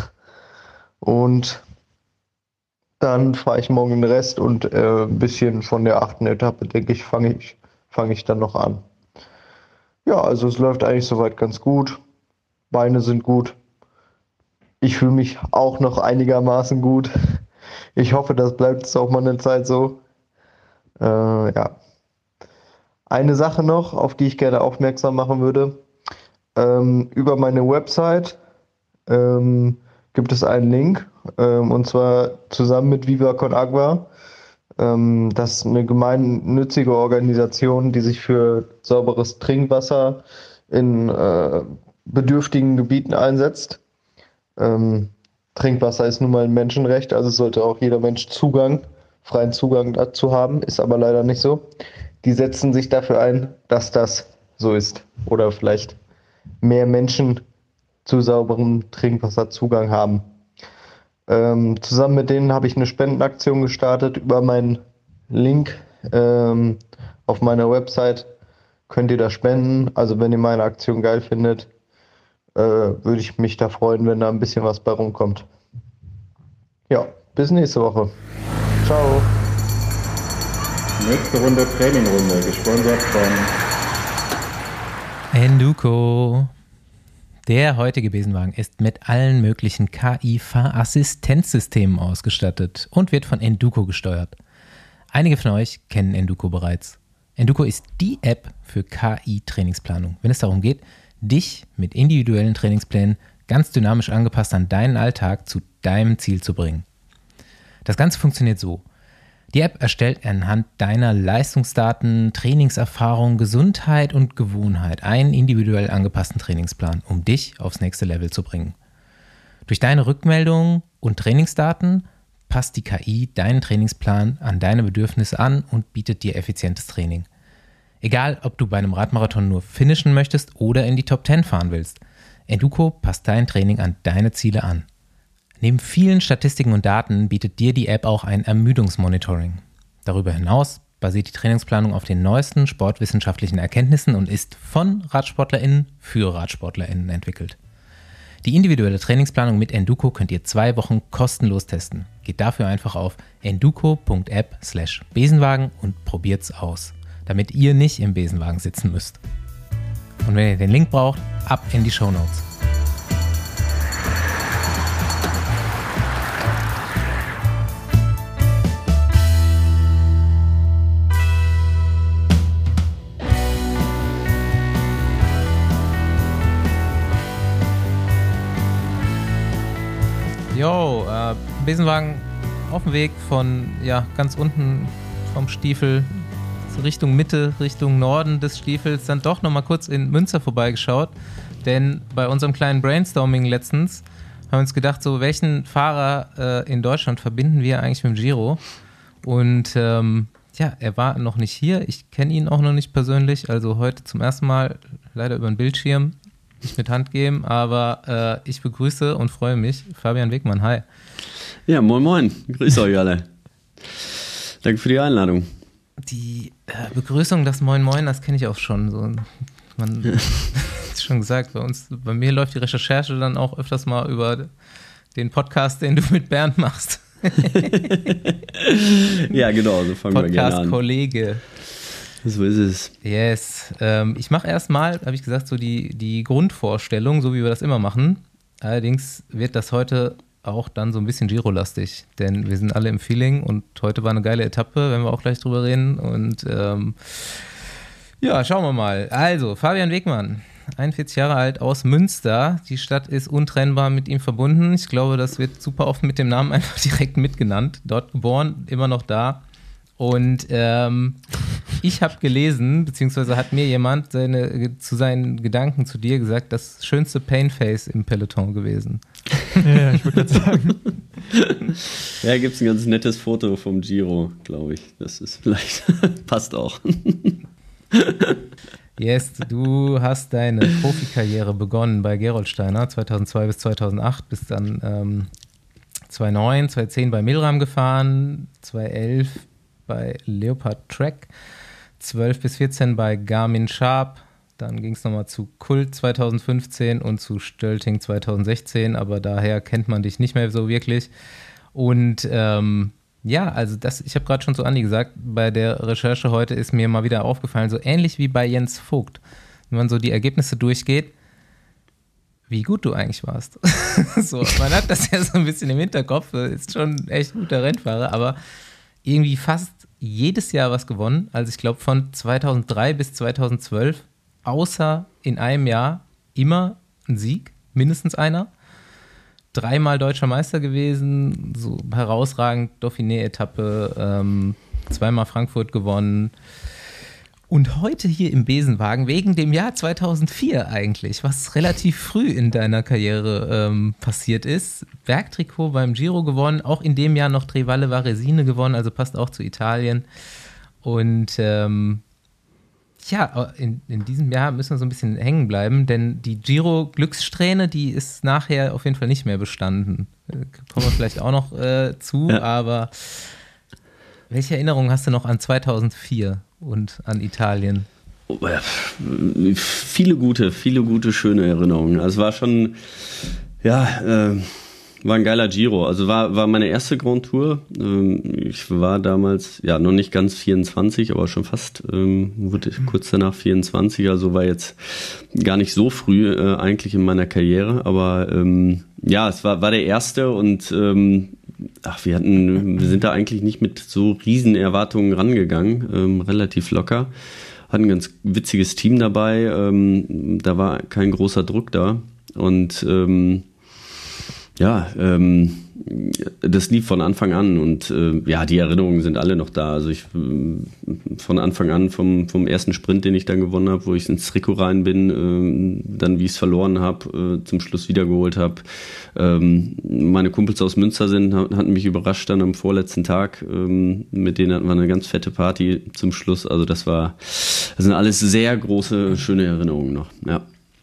Und dann fahre ich morgen den Rest und ein bisschen von der 8. Etappe, denke ich, fange ich dann noch an. Ja, also es läuft eigentlich soweit ganz gut. Beine sind gut. Ich fühle mich auch noch einigermaßen gut. Ich hoffe, das bleibt jetzt auch mal eine Zeit so. Ja. Eine Sache noch, auf die ich gerne aufmerksam machen würde. Über meine Website gibt es einen Link, und zwar zusammen mit Viva Con Agua. Das ist eine gemeinnützige Organisation, die sich für sauberes Trinkwasser in bedürftigen Gebieten einsetzt. Trinkwasser ist nun mal ein Menschenrecht, also sollte auch jeder Mensch freien Zugang dazu haben, ist aber leider nicht so. Die setzen sich dafür ein, dass das so ist oder vielleicht mehr Menschen zu sauberem Trinkwasser Zugang haben. Zusammen mit denen habe ich eine Spendenaktion gestartet über meinen Link auf meiner Website. Könnt ihr da spenden? Also wenn ihr meine Aktion geil findet, würde ich mich da freuen, wenn da ein bisschen was bei rumkommt. Ja, bis nächste Woche. Ciao. Nächste Runde Trainingrunde, gesponsert von Enduko. Der heutige Besenwagen ist mit allen möglichen KI-Fahrassistenzsystemen ausgestattet und wird von Enduko gesteuert. Einige von euch kennen Enduko bereits. Enduko ist die App für KI-Trainingsplanung, wenn es darum geht, dich mit individuellen Trainingsplänen ganz dynamisch angepasst an deinen Alltag zu deinem Ziel zu bringen. Das Ganze funktioniert so. Die App erstellt anhand deiner Leistungsdaten, Trainingserfahrung, Gesundheit und Gewohnheit einen individuell angepassten Trainingsplan, um dich aufs nächste Level zu bringen. Durch deine Rückmeldungen und Trainingsdaten passt die KI deinen Trainingsplan an deine Bedürfnisse an und bietet dir effizientes Training. Egal, ob du bei einem Radmarathon nur finishen möchtest oder in die Top 10 fahren willst, Enduko passt dein Training an deine Ziele an. Neben vielen Statistiken und Daten bietet dir die App auch ein Ermüdungsmonitoring. Darüber hinaus basiert die Trainingsplanung auf den neuesten sportwissenschaftlichen Erkenntnissen und ist von RadsportlerInnen für RadsportlerInnen entwickelt. Die individuelle Trainingsplanung mit Enduko könnt ihr 2 Wochen kostenlos testen. Geht dafür einfach auf enduko.app/Besenwagen und probiert's aus, damit ihr nicht im Besenwagen sitzen müsst. Und wenn ihr den Link braucht, ab in die Shownotes. Jo, Besenwagen auf dem Weg von ganz unten vom Stiefel Richtung Mitte, Richtung Norden des Stiefels, dann doch nochmal kurz in Münster vorbeigeschaut. Denn bei unserem kleinen Brainstorming letztens haben wir uns gedacht, so welchen Fahrer in Deutschland verbinden wir eigentlich mit dem Giro? Und er war noch nicht hier. Ich kenne ihn auch noch nicht persönlich. Also heute zum ersten Mal leider über den Bildschirm. Nicht mit Hand geben, aber ich begrüße und freue mich Fabian Wegmann. Hi. Ja, moin moin. Grüß euch alle. Danke für die Einladung. Die Begrüßung, das Moin Moin, das kenne ich auch schon. So, man hat schon gesagt, bei mir läuft die Recherche dann auch öfters mal über den Podcast, den du mit Bernd machst. Ja, genau, so fangen wir gerne an. Podcast-Kollege. So ist es. Yes. Ich mache erstmal, habe ich gesagt, so die Grundvorstellung, so wie wir das immer machen. Allerdings wird das heute auch dann so ein bisschen Giro-lastig, denn wir sind alle im Feeling und heute war eine geile Etappe, werden wir auch gleich drüber reden. Und ja, schauen wir mal. Also, Fabian Wegmann, 41 Jahre alt, aus Münster. Die Stadt ist untrennbar mit ihm verbunden. Ich glaube, das wird super oft mit dem Namen einfach direkt mitgenannt. Dort geboren, immer noch da. Und ich habe gelesen, beziehungsweise hat mir jemand zu seinen Gedanken zu dir gesagt, das schönste Painface im Peloton gewesen. Ja, ich würde gerade sagen. Ja, gibt es ein ganz nettes Foto vom Giro, glaube ich. Das ist vielleicht, passt auch. Yes, du hast deine Profikarriere begonnen bei Gerolsteiner 2002 bis 2008, bist dann 2009, 2010 bei Milram gefahren, 2011 bei Leopard Trek, 12 bis 14 bei Garmin Sharp, dann ging es nochmal zu Kult 2015 und zu Stölting 2016, aber daher kennt man dich nicht mehr so wirklich. Und ja, also ich habe gerade schon zu Andi gesagt, bei der Recherche heute ist mir mal wieder aufgefallen, so ähnlich wie bei Jens Vogt, wenn man so die Ergebnisse durchgeht, wie gut du eigentlich warst. So, man hat das ja so ein bisschen im Hinterkopf, ist schon echt guter Rennfahrer, aber irgendwie fast jedes Jahr was gewonnen. Also ich glaube von 2003 bis 2012, außer in einem Jahr immer ein Sieg, mindestens einer. 3-mal deutscher Meister gewesen, so herausragend Dauphiné-Etappe, 2-mal Frankfurt gewonnen. Und heute hier im Besenwagen, wegen dem Jahr 2004 eigentlich, was relativ früh in deiner Karriere passiert ist. Bergtrikot beim Giro gewonnen, auch in dem Jahr noch Trevalle Varesine gewonnen, also passt auch zu Italien. Und ja, in diesem Jahr müssen wir so ein bisschen hängen bleiben, denn die Giro-Glückssträhne, die ist nachher auf jeden Fall nicht mehr bestanden. Kommen wir vielleicht auch noch zu, ja. Aber welche Erinnerungen hast du noch an 2004 und an Italien? Viele gute, schöne Erinnerungen. Also es war schon, ja, war ein geiler Giro. Also war meine erste Grand Tour. Ich war damals, ja, noch nicht ganz 24, aber schon fast, wurde kurz danach 24. Also war jetzt gar nicht so früh eigentlich in meiner Karriere. Aber ja, es war der erste und wir sind da eigentlich nicht mit so riesen Erwartungen rangegangen. Relativ locker. Hatten ein ganz witziges Team dabei. Da war kein großer Druck da. Und ja, das lief von Anfang an und ja, die Erinnerungen sind alle noch da. Also ich von Anfang an vom ersten Sprint, den ich dann gewonnen habe, wo ich ins Trikot rein bin, dann wie ich es verloren habe, zum Schluss wiedergeholt habe. Meine Kumpels aus Münster hatten mich überrascht dann am vorletzten Tag. Mit denen hatten wir eine ganz fette Party zum Schluss. Also das sind alles sehr große, schöne Erinnerungen noch. Ja.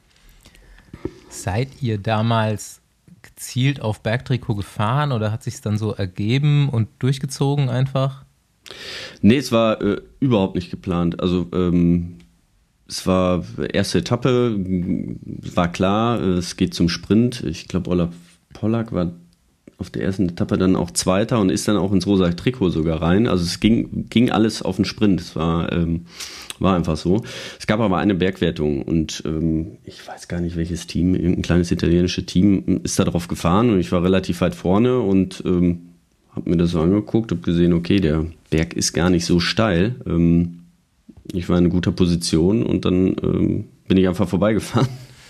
Seid ihr damals gezielt auf Bergtrikot gefahren oder hat sich es dann so ergeben und durchgezogen einfach? Nee, es war überhaupt nicht geplant. Also es war erste Etappe, war klar, es geht zum Sprint. Ich glaube, Olaf Pollack war auf der ersten Etappe dann auch Zweiter und ist dann auch ins rosa Trikot sogar rein. Also es ging alles auf den Sprint. Es war einfach so. Es gab aber eine Bergwertung und ich weiß gar nicht, welches Team, irgendein kleines italienisches Team ist da drauf gefahren und ich war relativ weit vorne und habe mir das so angeguckt, habe gesehen, okay, der Berg ist gar nicht so steil. Ich war in guter Position und dann bin ich einfach vorbeigefahren.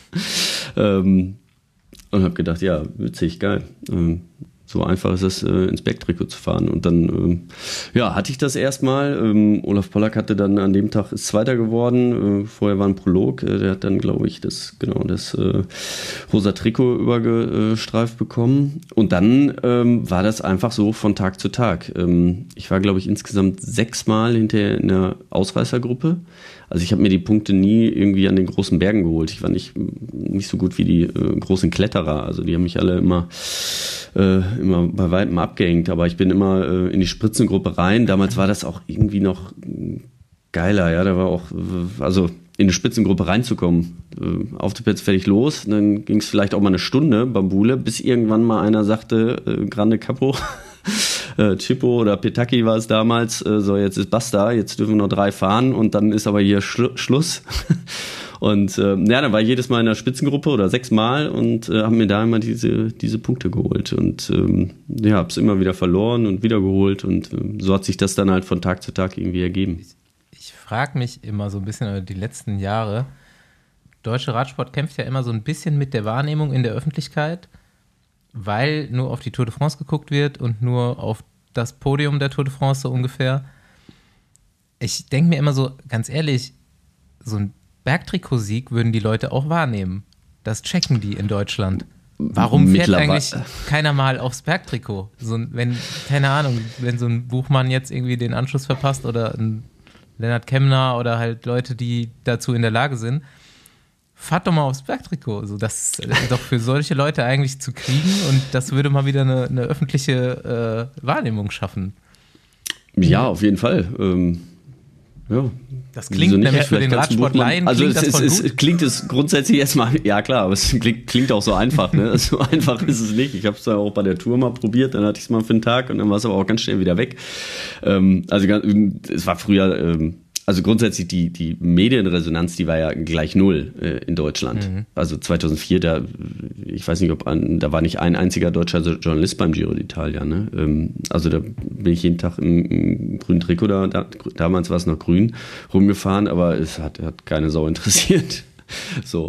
Und habe gedacht, ja, witzig, geil. So einfach ist es, ins Bergtrikot zu fahren. Und dann, ja, hatte ich das erstmal. Olaf Pollack hatte dann an dem Tag ist Zweiter geworden. Vorher war ein Prolog. Der hat dann, glaube ich, das rosa Trikot übergestreift bekommen. Und dann war das einfach so von Tag zu Tag. Ich war, glaube ich, insgesamt 6-mal hinterher in der Ausreißergruppe. Also ich habe mir die Punkte nie irgendwie an den großen Bergen geholt. Ich war nicht so gut wie die großen Kletterer. Also die haben mich alle immer bei weitem abgehängt. Aber ich bin immer in die Spritzengruppe rein. Damals war das auch irgendwie noch geiler, ja. Da war auch, also in eine Spitzengruppe reinzukommen. Auf die Plätze fertig los, dann ging es vielleicht auch mal eine Stunde Bambule, bis irgendwann mal einer sagte, Grande Capo, Chippo oder Petaki war es damals, so jetzt ist basta, jetzt dürfen wir noch 3 fahren und dann ist aber hier Schluss. Und dann war ich jedes Mal in der Spitzengruppe oder 6 Mal und haben mir da immer diese Punkte geholt und habe es immer wieder verloren und wieder geholt und so hat sich das dann halt von Tag zu Tag irgendwie ergeben. Ich frage mich immer so ein bisschen, die letzten Jahre, deutsche Radsport kämpft ja immer so ein bisschen mit der Wahrnehmung in der Öffentlichkeit, weil nur auf die Tour de France geguckt wird und nur auf das Podium der Tour de France so ungefähr. Ich denke mir immer so, ganz ehrlich, so ein Bergtrikotsieg würden die Leute auch wahrnehmen. Das checken die in Deutschland. Warum fährt eigentlich keiner mal aufs Bergtrikot? Keine Ahnung, wenn so ein Buchmann jetzt irgendwie den Anschluss verpasst oder ein Lennart Kemner oder halt Leute, die dazu in der Lage sind, fahrt doch mal aufs Bergtrikot. Also das ist doch für solche Leute eigentlich zu kriegen und das würde mal wieder eine öffentliche Wahrnehmung schaffen. Ja, auf jeden Fall. Ja. Das klingt nämlich für den Radsportlaien. Also klingt es grundsätzlich erstmal, ja klar, aber es klingt auch so einfach. Ne? So einfach ist es nicht. Ich habe es ja auch bei der Tour mal probiert, dann hatte ich es mal für einen Tag und dann war es aber auch ganz schnell wieder weg. Also es war früher, also grundsätzlich die Medienresonanz, die war ja gleich 0 in Deutschland. Mhm. Also 2004, ich weiß nicht, da war nicht ein einziger deutscher Journalist beim Giro d'Italia. Ne? Also da bin ich jeden Tag im grünen Trikot, damals war es noch grün, rumgefahren, aber es hat keine Sau interessiert. So,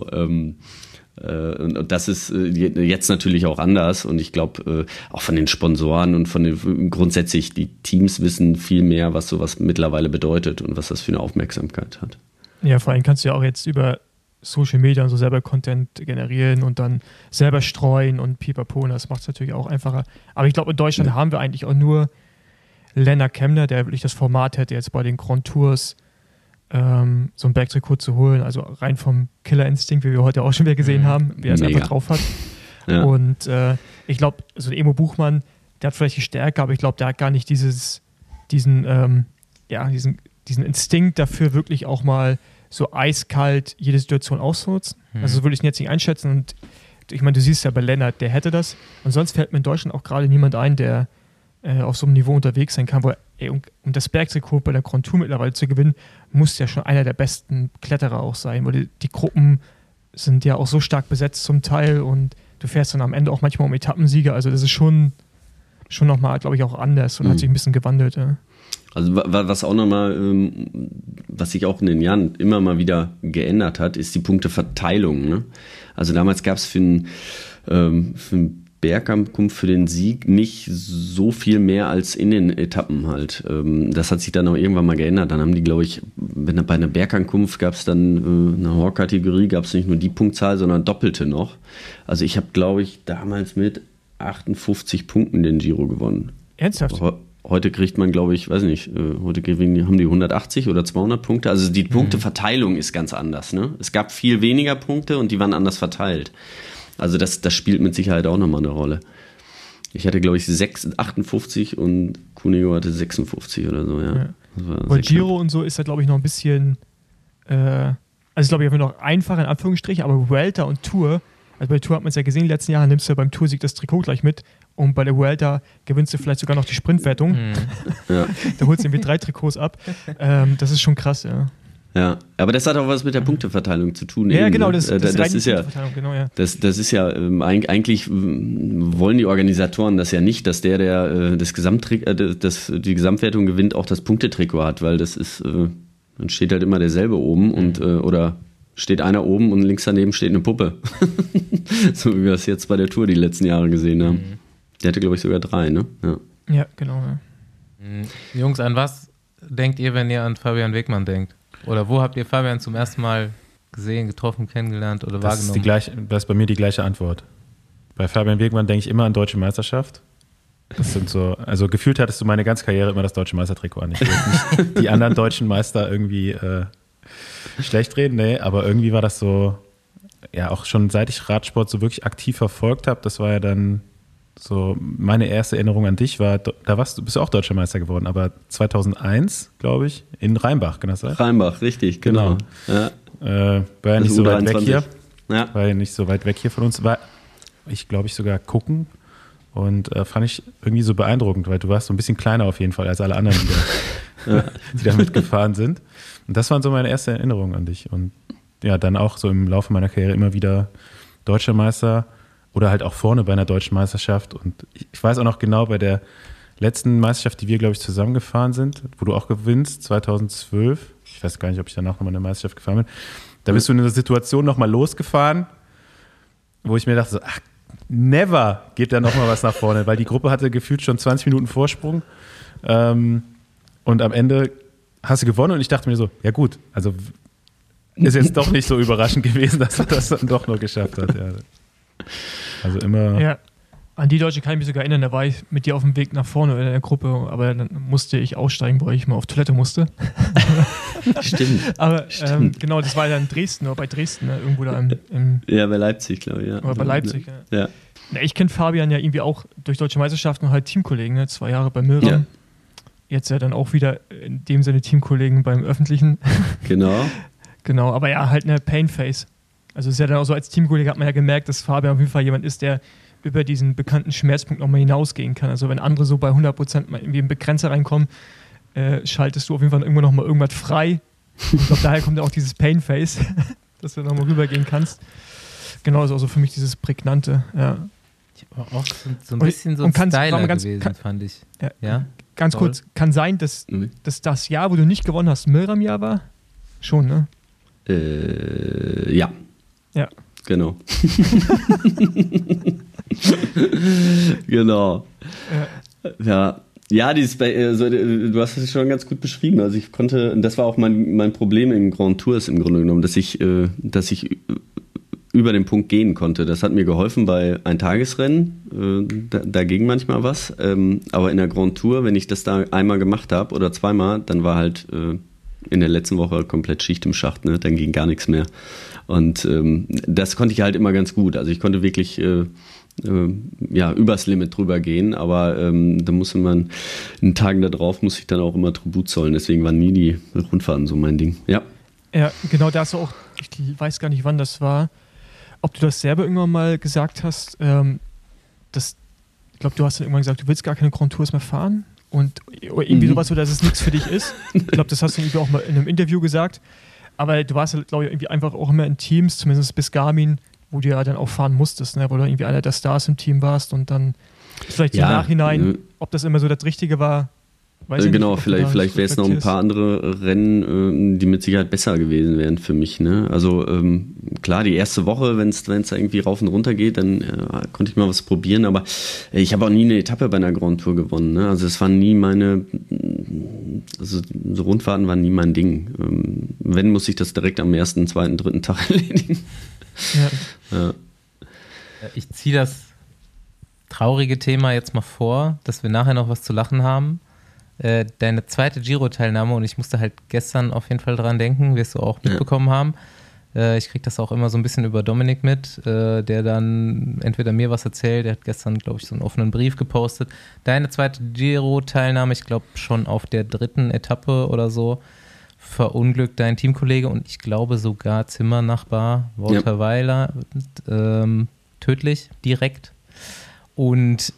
und das ist jetzt natürlich auch anders und ich glaube auch von den Sponsoren und grundsätzlich die Teams wissen viel mehr, was sowas mittlerweile bedeutet und was das für eine Aufmerksamkeit hat. Ja, vor allem kannst du ja auch jetzt über Social Media und so selber Content generieren und dann selber streuen und pipapo und das macht es natürlich auch einfacher. Aber ich glaube, in Deutschland haben wir eigentlich auch nur Lennart Kemner, der wirklich das Format hätte, jetzt bei den Grand Tours so ein Bergtrikot zu holen, also rein vom Killerinstinkt, wie wir heute auch schon wieder gesehen haben, wie er es einfach drauf hat. Ja. Und ich glaube, so ein Emo Buchmann, der hat vielleicht die Stärke, aber ich glaube, der hat gar nicht diesen Instinkt dafür, wirklich auch mal so eiskalt jede Situation auszunutzen. Also so würde ich ihn jetzt nicht einschätzen und ich meine, du siehst ja bei Lennart, der hätte das und sonst fällt mir in Deutschland auch gerade niemand ein, der auf so einem Niveau unterwegs sein kann, wo um das Bergtrikot bei der Grand Tour mittlerweile zu gewinnen, muss ja schon einer der besten Kletterer auch sein, weil die Gruppen sind ja auch so stark besetzt zum Teil und du fährst dann am Ende auch manchmal um Etappensieger, also das ist schon nochmal, glaube ich, auch anders und hat sich ein bisschen gewandelt. Ja. Also was auch nochmal, was sich auch in den Jahren immer mal wieder geändert hat, ist die Punkteverteilung. Ne? Also damals gab es für einen Bergkampf für den Sieg nicht so viel mehr als in den Etappen halt. Das hat sich dann auch irgendwann mal geändert. Dann haben die, glaube ich, bei einer Bergankunft gab es dann eine Horror-Kategorie, gab es nicht nur die Punktzahl, sondern doppelte noch. Also ich habe, glaube ich, damals mit 58 Punkten den Giro gewonnen. Ernsthaft? Heute kriegt man, glaube ich, weiß nicht, heute haben die 180 oder 200 Punkte. Also die Punkteverteilung ist ganz anders. Ne? Es gab viel weniger Punkte und die waren anders verteilt. Also das spielt mit Sicherheit auch nochmal eine Rolle. Ich hatte, glaube ich, 58 und Cunego hatte 56 oder so, ja. Weil Giro knapp. Und so ist da, glaube ich, noch ein bisschen, also ich glaube, ich habe noch einfacher in Anführungsstrichen, aber Vuelta und Tour, also bei der Tour hat man es ja gesehen, in den letzten Jahren nimmst du ja beim Toursieg das Trikot gleich mit und bei der Vuelta gewinnst du vielleicht sogar noch die Sprintwertung. Ja. Da holst du irgendwie 3 Trikots ab. Das ist schon krass, ja. Ja, aber das hat auch was mit der Punkteverteilung zu tun. Ja, eben, genau, das ist ja, genau, ja. Das ist ja, eigentlich wollen die Organisatoren das ja nicht, dass der die Gesamtwertung gewinnt, auch das Punktetrikot hat, weil das ist, dann steht halt immer derselbe oben und oder steht einer oben und links daneben steht eine Puppe. So wie wir es jetzt bei der Tour die letzten Jahre gesehen haben. Der hatte, glaube ich, sogar 3, ne? Ja, genau. Ja. Jungs, an was denkt ihr, wenn ihr an Fabian Wegmann denkt? Oder wo habt ihr Fabian zum ersten Mal gesehen, getroffen, kennengelernt oder wahrgenommen? Das ist bei mir die gleiche Antwort. Bei Fabian Wegmann denke ich immer an Deutsche Meisterschaft. Das sind so, also gefühlt hattest du meine ganze Karriere immer das Deutsche Meistertrikot an. Ich will nicht die anderen deutschen Meister irgendwie schlecht reden, nee, aber irgendwie war das so, ja, auch schon seit ich Radsport so wirklich aktiv verfolgt habe, das war ja dann so meine erste Erinnerung an dich war, bist du auch Deutscher Meister geworden, aber 2001, glaube ich, in Rheinbach, kann das sein? Rheinbach, richtig, genau. Ja. War ja nicht so weit weg hier. Ja. War ja nicht so weit weg hier von uns. War ich, glaube ich, sogar gucken und fand ich irgendwie so beeindruckend, weil du warst so ein bisschen kleiner auf jeden Fall als alle anderen, die da mitgefahren sind. Und das waren so meine ersten Erinnerungen an dich. Und ja, dann auch so im Laufe meiner Karriere immer wieder Deutscher Meister oder halt auch vorne bei einer deutschen Meisterschaft. Und ich weiß auch noch genau, bei der letzten Meisterschaft, die wir, glaube ich, zusammengefahren sind, wo du auch gewinnst, 2012. Ich weiß gar nicht, ob ich danach nochmal eine Meisterschaft gefahren bin. Da bist du in einer Situation nochmal losgefahren, wo ich mir dachte, so, ach, never geht da nochmal was nach vorne, weil die Gruppe hatte gefühlt schon 20 Minuten Vorsprung. Und am Ende hast du gewonnen und ich dachte mir so, ja gut, also ist jetzt doch nicht so überraschend gewesen, dass er das dann doch noch geschafft hat. Ja. Also immer... Ja. An die Deutsche kann ich mich sogar erinnern, da war ich mit dir auf dem Weg nach vorne in der Gruppe, aber dann musste ich aussteigen, weil ich mal auf Toilette musste. Stimmt. Aber genau, das war ja in Dresden, oder bei Dresden, ne? Irgendwo da im ja, bei Leipzig, glaube ich. Ja. Oder bei Leipzig, ja. Ja. Na, ich kenne Fabian ja irgendwie auch durch Deutsche Meisterschaften und halt Teamkollegen, ne? 2 Jahre bei Milram. Ja. Jetzt ja dann auch wieder in dem Sinne Teamkollegen beim Öffentlichen. Genau. Genau, aber ja, halt eine Painface. Also ist ja dann auch so, als Teamkollege hat man ja gemerkt, dass Fabian auf jeden Fall jemand ist, der über diesen bekannten Schmerzpunkt nochmal hinausgehen kann. Also wenn andere so bei 100% mal irgendwie im Begrenzer reinkommen, schaltest du auf jeden Fall irgendwo nochmal irgendwas frei. Und ich glaube, daher kommt ja auch dieses Painface, dass du nochmal rübergehen kannst. Genau, ist auch so für mich dieses Prägnante, ja. Auch so ein bisschen so ein Styler gewesen, fand ich. Ja? Ganz kurz, kann sein, dass das Jahr, wo du nicht gewonnen hast, Milram-Jahr war? Schon, ne? Ja. Ja. Genau. Genau. Ja. Ja, du hast es schon ganz gut beschrieben. Also ich konnte, das war auch mein Problem im Grand Tours im Grunde genommen, dass ich über den Punkt gehen konnte. Das hat mir geholfen bei Eintagesrennen. Da ging manchmal was. Aber in der Grand Tour, wenn ich das da einmal gemacht habe oder zweimal, dann war halt in der letzten Woche komplett Schicht im Schacht. Ne? Dann ging gar nichts mehr. Und das konnte ich halt immer ganz gut. Also ich konnte wirklich übers Limit drüber gehen, aber da musste man in den Tagen da drauf, muss ich dann auch immer Tribut zollen. Deswegen waren nie die Rundfahrten so mein Ding. Ja. Ja, genau, da hast du auch, ich weiß gar nicht, wann das war, ob du das selber irgendwann mal gesagt hast, ich glaube, du hast dann irgendwann gesagt, du willst gar keine Grand Tours mehr fahren und irgendwie sowas, so dass es nichts für dich ist. Ich glaube, das hast du irgendwie auch mal in einem Interview gesagt. Aber du warst, glaube ich, irgendwie einfach auch immer in Teams, zumindest bis Garmin, wo du ja dann auch fahren musstest, ne? Wo du irgendwie einer der Stars im Team warst und dann vielleicht im Nachhinein, ob das immer so das Richtige war. Weiß ich genau, nicht, vielleicht wäre es noch ein paar andere Rennen, die mit Sicherheit besser gewesen wären für mich. Ne? Also klar, die erste Woche, wenn es irgendwie rauf und runter geht, dann konnte ich mal was probieren, aber ich habe auch nie eine Etappe bei einer Grand Tour gewonnen. Ne? Also es waren nie so Rundfahrten waren nie mein Ding. Wenn, muss ich das direkt am 1., 2., 3. Tag erledigen. Ja. Ich ziehe das traurige Thema jetzt mal vor, dass wir nachher noch was zu lachen haben. Deine zweite Giro-Teilnahme, und ich musste halt gestern auf jeden Fall dran denken, wirst du auch mitbekommen haben. Ich kriege das auch immer so ein bisschen über Dominik mit, der dann entweder mir was erzählt, der hat gestern, glaube ich, so einen offenen Brief gepostet. Deine zweite Giro-Teilnahme, ich glaube schon auf der 3. Etappe oder so, verunglückt dein Teamkollege und ich glaube sogar Zimmernachbar Walter Weiler, tödlich, direkt. Und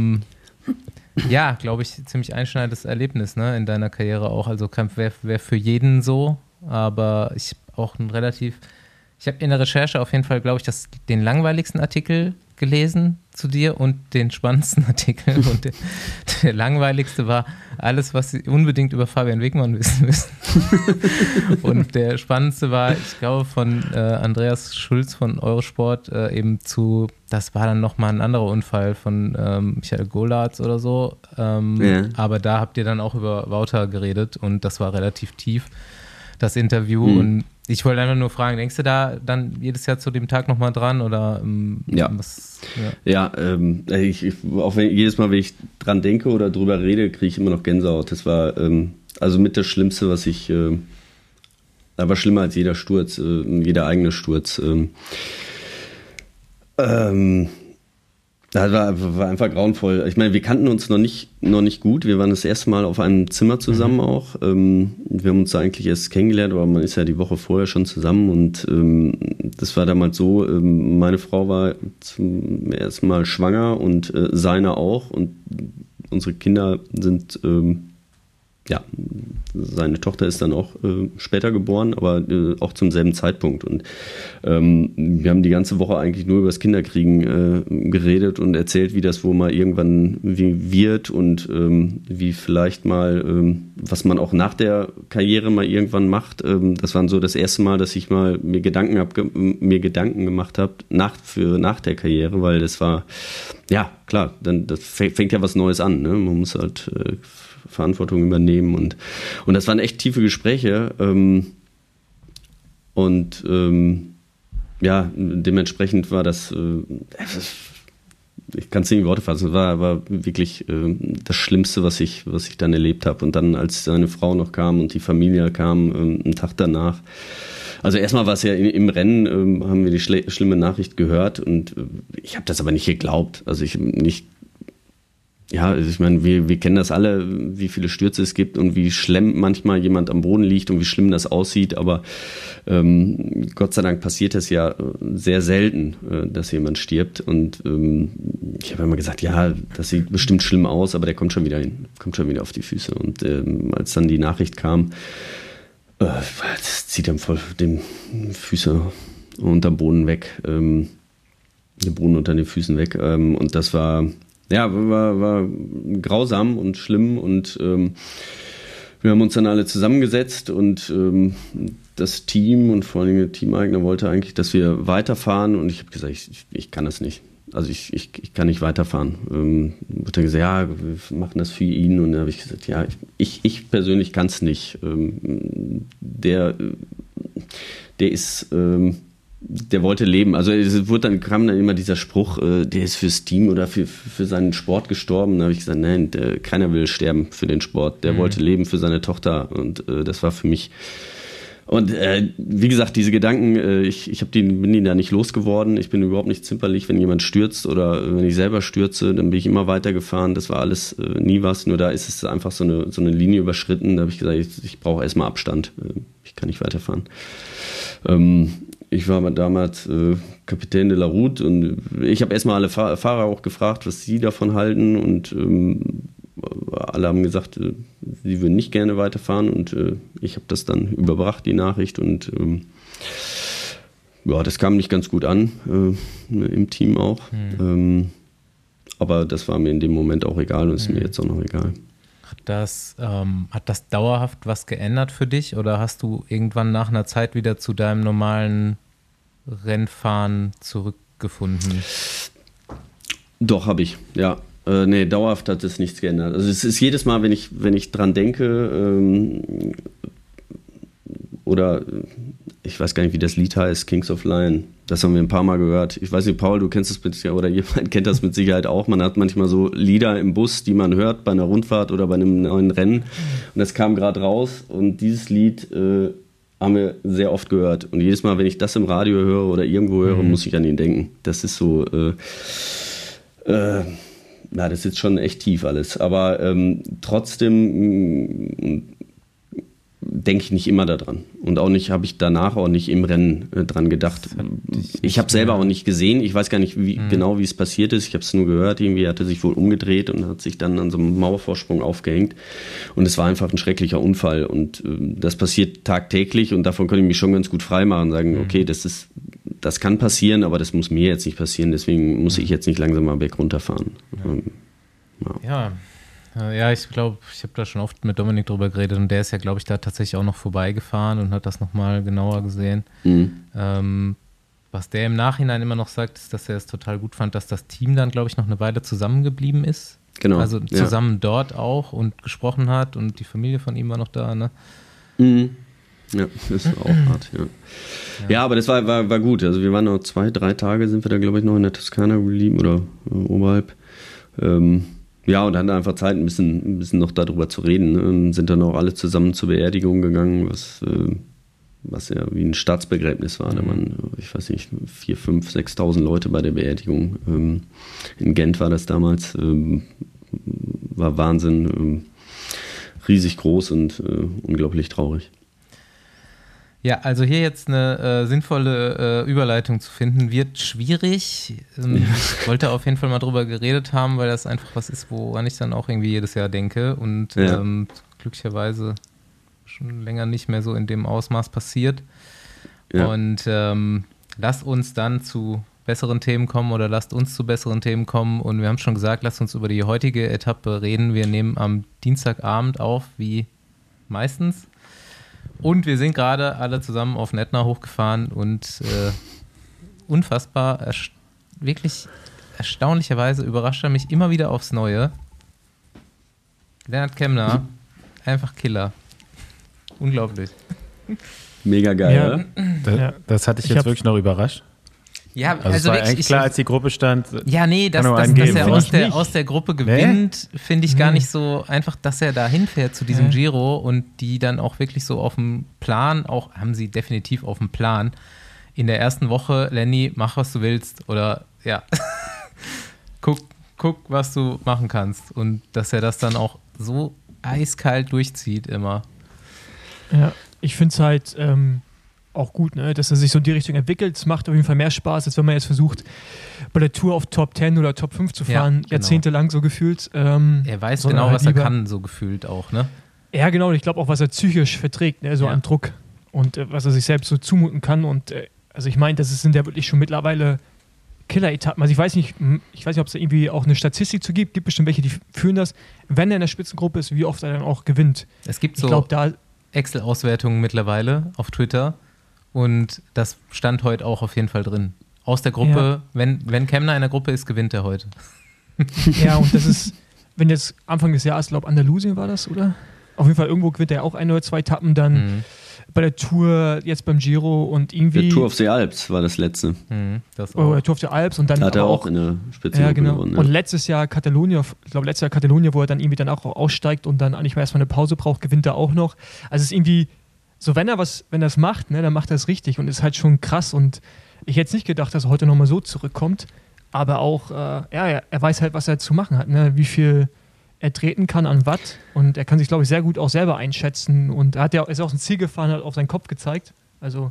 ja, glaube ich, ziemlich einschneidendes Erlebnis, ne, in deiner Karriere auch. Also Kampf wäre für jeden so, aber ich habe in der Recherche auf jeden Fall, glaube ich, den langweiligsten Artikel gelesen zu dir und den spannendsten Artikel. Und der langweiligste war alles, was Sie unbedingt über Fabian Wegmann wissen müssen. Und der spannendste war, ich glaube, von Andreas Schulz von Eurosport das war dann nochmal ein anderer Unfall von Michael Golatz oder so. Aber da habt ihr dann auch über Wouter geredet und das war relativ tief, das Interview. Und ich wollte einfach nur fragen, denkst du da dann jedes Jahr zu dem Tag nochmal dran? Oder, jedes Mal, wenn ich dran denke oder drüber rede, kriege ich immer noch Gänsehaut. Das war also mit das Schlimmste, was ich, aber schlimmer als jeder Sturz, jeder eigene Sturz. Das war einfach grauenvoll. Ich meine, wir kannten uns noch nicht gut. Wir waren das erste Mal auf einem Zimmer zusammen auch. Wir haben uns da eigentlich erst kennengelernt, aber man ist ja die Woche vorher schon zusammen. Und das war damals so, meine Frau war zum ersten Mal schwanger und seine auch. Und unsere Kinder sind... seine Tochter ist dann auch später geboren, aber auch zum selben Zeitpunkt. Und wir haben die ganze Woche eigentlich nur über das Kinderkriegen geredet und erzählt, wie das wohl mal irgendwann wird und wie vielleicht mal, was man auch nach der Karriere mal irgendwann macht. Das war so das erste Mal, dass ich mal mir Gedanken gemacht habe nach der Karriere, weil das war, ja klar, dann das fängt ja was Neues an. Ne? Man muss halt Verantwortung übernehmen und das waren echt tiefe Gespräche dementsprechend war das ich kann es nicht in Worte fassen, war wirklich das Schlimmste, was ich dann erlebt habe. Und dann, als seine Frau noch kam und die Familie kam, einen Tag danach. Also erstmal war es ja im Rennen, haben wir die schlimme Nachricht gehört und ich habe das aber nicht geglaubt. Also ich meine, wir kennen das alle, wie viele Stürze es gibt und wie schlimm manchmal jemand am Boden liegt und wie schlimm das aussieht, aber Gott sei Dank passiert es ja sehr selten, dass jemand stirbt und ich habe immer gesagt, ja, das sieht bestimmt schlimm aus, aber der kommt schon wieder auf die Füße und als dann die Nachricht kam, das zieht ihm voll den Füße unterm Boden weg, den Boden unter den Füßen weg und das war grausam und schlimm und wir haben uns dann alle zusammengesetzt und das Team und vor allem der Teameigner wollte eigentlich, dass wir weiterfahren und ich habe gesagt, ich kann das nicht. Also ich kann nicht weiterfahren. Wurde dann gesagt, ja, wir machen das für ihn und dann habe ich gesagt, ja, ich persönlich kann es nicht. Der wollte leben. Also kam dann immer dieser Spruch, der ist fürs Team oder für seinen Sport gestorben. Da habe ich gesagt, nein, keiner will sterben für den Sport. Der wollte leben für seine Tochter und das war für mich. Und wie gesagt, diese Gedanken, ich bin die da nicht losgeworden. Ich bin überhaupt nicht zimperlich, wenn jemand stürzt oder wenn ich selber stürze, dann bin ich immer weitergefahren. Das war alles nie was. Nur da ist es einfach so eine Linie überschritten. Da habe ich gesagt, ich brauche erstmal Abstand. Ich kann nicht weiterfahren. Ich war damals Kapitän de la Route und ich habe erstmal alle Fahrer auch gefragt, was sie davon halten und alle haben gesagt, sie würden nicht gerne weiterfahren und ich habe das dann überbracht, die Nachricht und das kam nicht ganz gut an, im Team auch. Aber das war mir in dem Moment auch egal und ist mir jetzt auch noch egal. Hat das dauerhaft was geändert für dich oder hast du irgendwann nach einer Zeit wieder zu deinem normalen Rennfahren zurückgefunden? Doch, habe ich, ja. Dauerhaft hat es nichts geändert. Also es ist jedes Mal, wenn ich dran denke, oder ich weiß gar nicht, wie das Lied heißt, Kings of Lion. Das haben wir ein paar Mal gehört. Ich weiß nicht, Paul, du kennst das mit Sicherheit, oder jemand kennt das mit Sicherheit auch. Man hat manchmal so Lieder im Bus, die man hört bei einer Rundfahrt oder bei einem neuen Rennen. Und das kam gerade raus und dieses Lied haben wir sehr oft gehört. Und jedes Mal, wenn ich das im Radio höre oder irgendwo höre, muss ich an ihn denken. Das ist so, das ist jetzt schon echt tief alles. Aber trotzdem denke ich nicht immer daran. Und auch nicht, habe ich danach auch nicht im Rennen dran gedacht. Ich habe selber auch nicht gesehen. Ich weiß gar nicht genau, wie es passiert ist. Ich habe es nur gehört. Irgendwie hat er sich wohl umgedreht und hat sich dann an so einem Mauervorsprung aufgehängt. Und es war einfach ein schrecklicher Unfall. Und das passiert tagtäglich. Und davon kann ich mich schon ganz gut freimachen. Sagen, okay, das kann passieren, aber das muss mir jetzt nicht passieren. Deswegen muss ich jetzt nicht langsam mal berg runterfahren. Ja, ich glaube, ich habe da schon oft mit Dominik drüber geredet und der ist ja, glaube ich, da tatsächlich auch noch vorbeigefahren und hat das nochmal genauer gesehen. Was der im Nachhinein immer noch sagt, ist, dass er es total gut fand, dass das Team dann, glaube ich, noch eine Weile zusammengeblieben ist. Genau. Also zusammen dort auch und gesprochen hat und die Familie von ihm war noch da, ne? Ja, das war auch hart, ja, aber das war gut. Also wir waren noch 2-3 Tage, sind wir da, glaube ich, noch in der Toskana geblieben oder oberhalb. Ja, und hatten einfach Zeit, ein bisschen noch darüber zu reden. Ne? Sind dann auch alle zusammen zur Beerdigung gegangen, was was ja wie ein Staatsbegräbnis war. Da waren, ich weiß nicht, 4.000, 5.000, 6.000 Leute bei der Beerdigung. In Gent war das damals. War Wahnsinn. Riesig groß und unglaublich traurig. Ja, also hier jetzt eine sinnvolle Überleitung zu finden, wird schwierig. Ich wollte auf jeden Fall mal drüber geredet haben, weil das einfach was ist, woran ich dann auch irgendwie jedes Jahr denke und glücklicherweise schon länger nicht mehr so in dem Ausmaß passiert. Ja. Und lasst uns dann zu besseren Themen kommen oder lasst uns zu besseren Themen kommen. Und wir haben schon gesagt, lasst uns über die heutige Etappe reden. Wir nehmen am Dienstagabend auf, wie meistens. Und wir sind gerade alle zusammen auf Nettner hochgefahren und unfassbar, wirklich erstaunlicherweise überrascht er mich immer wieder aufs Neue. Lennart Kämna, einfach Killer. Unglaublich. Mega geil, ja. Das hatte ich jetzt wirklich noch überrascht. Ja, also es war eigentlich klar, als die Gruppe stand. Ja, nee, dass er aus der Gruppe gewinnt, finde ich gar nicht so einfach, dass er da hinfährt zu diesem Giro und die dann auch wirklich so auf dem Plan, auch haben sie definitiv auf dem Plan, in der ersten Woche, Lenny, mach, was du willst oder ja, guck, was du machen kannst und dass er das dann auch so eiskalt durchzieht immer. Ja, ich finde es halt auch gut, ne, dass er sich so in die Richtung entwickelt. Es macht auf jeden Fall mehr Spaß, als wenn man jetzt versucht, bei der Tour auf Top 10 oder Top 5 zu fahren, genau. Jahrzehntelang so gefühlt. Er weiß genau, halt was er kann, so gefühlt auch, ne? Ja, genau. Und ich glaube auch, was er psychisch verträgt, ne, so an Druck und was er sich selbst so zumuten kann. Und also ich meine, das sind ja wirklich schon mittlerweile Killer-Etappen. Also ich weiß nicht, ob es da irgendwie auch eine Statistik zu gibt. Gibt bestimmt welche, die führen das. Wenn er in der Spitzengruppe ist, wie oft er dann auch gewinnt. Es gibt Excel-Auswertungen mittlerweile auf Twitter. Und das stand heute auch auf jeden Fall drin. Aus der Gruppe, wenn Kämna in der Gruppe ist, gewinnt er heute. Ja, und das ist, wenn jetzt Anfang des Jahres, glaube Andalusien war das, oder? Auf jeden Fall irgendwo gewinnt er auch 1 oder 2 Etappen, dann bei der Tour, jetzt beim Giro und irgendwie... Der Tour of the Alps war das letzte. Das auch. Der Tour of the Alps und dann hat er auch in der Spitze gewonnen. Ja. Und letztes Jahr Katalonien, wo er dann irgendwie dann auch aussteigt und dann eigentlich mal erstmal eine Pause braucht, gewinnt er auch noch. Also es ist irgendwie... So, wenn er es macht, ne, dann macht er es richtig und ist halt schon krass. Und ich hätte nicht gedacht, dass er heute nochmal so zurückkommt. Aber auch, er weiß halt, was er zu machen hat, ne? Wie viel er treten kann an Watt. Und er kann sich, glaube ich, sehr gut auch selber einschätzen. Und er ist auch ein Ziel gefahren, hat auf seinen Kopf gezeigt. Also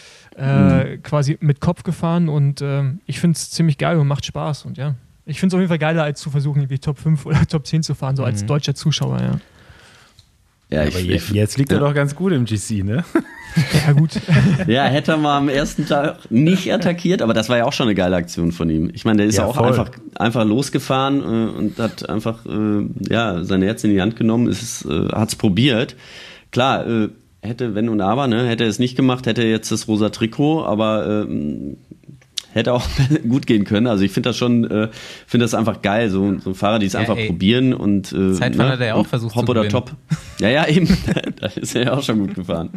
quasi mit Kopf gefahren. Und ich finde es ziemlich geil und macht Spaß. Und ja, ich finde es auf jeden Fall geiler, als zu versuchen, irgendwie Top 5 oder Top 10 zu fahren, so als deutscher Zuschauer, ja. Ja, aber jetzt liegt er doch ganz gut im GC, ne? Ja, gut. Ja, hätte er mal am ersten Tag nicht attackiert, aber das war ja auch schon eine geile Aktion von ihm. Ich meine, der ist ja auch einfach losgefahren und hat einfach sein Herz in die Hand genommen, hat es probiert. Klar, hätte, wenn und aber, ne, hätte er es nicht gemacht, hätte er jetzt das rosa Trikot, aber hätte auch gut gehen können. Also ich finde das schon, finde das einfach geil, so Fahrer, die es einfach probieren und Zeitfahren hat er ja auch versucht Hop zu oder gewinnen. Top. Ja, eben. Da ist er ja auch schon gut gefahren.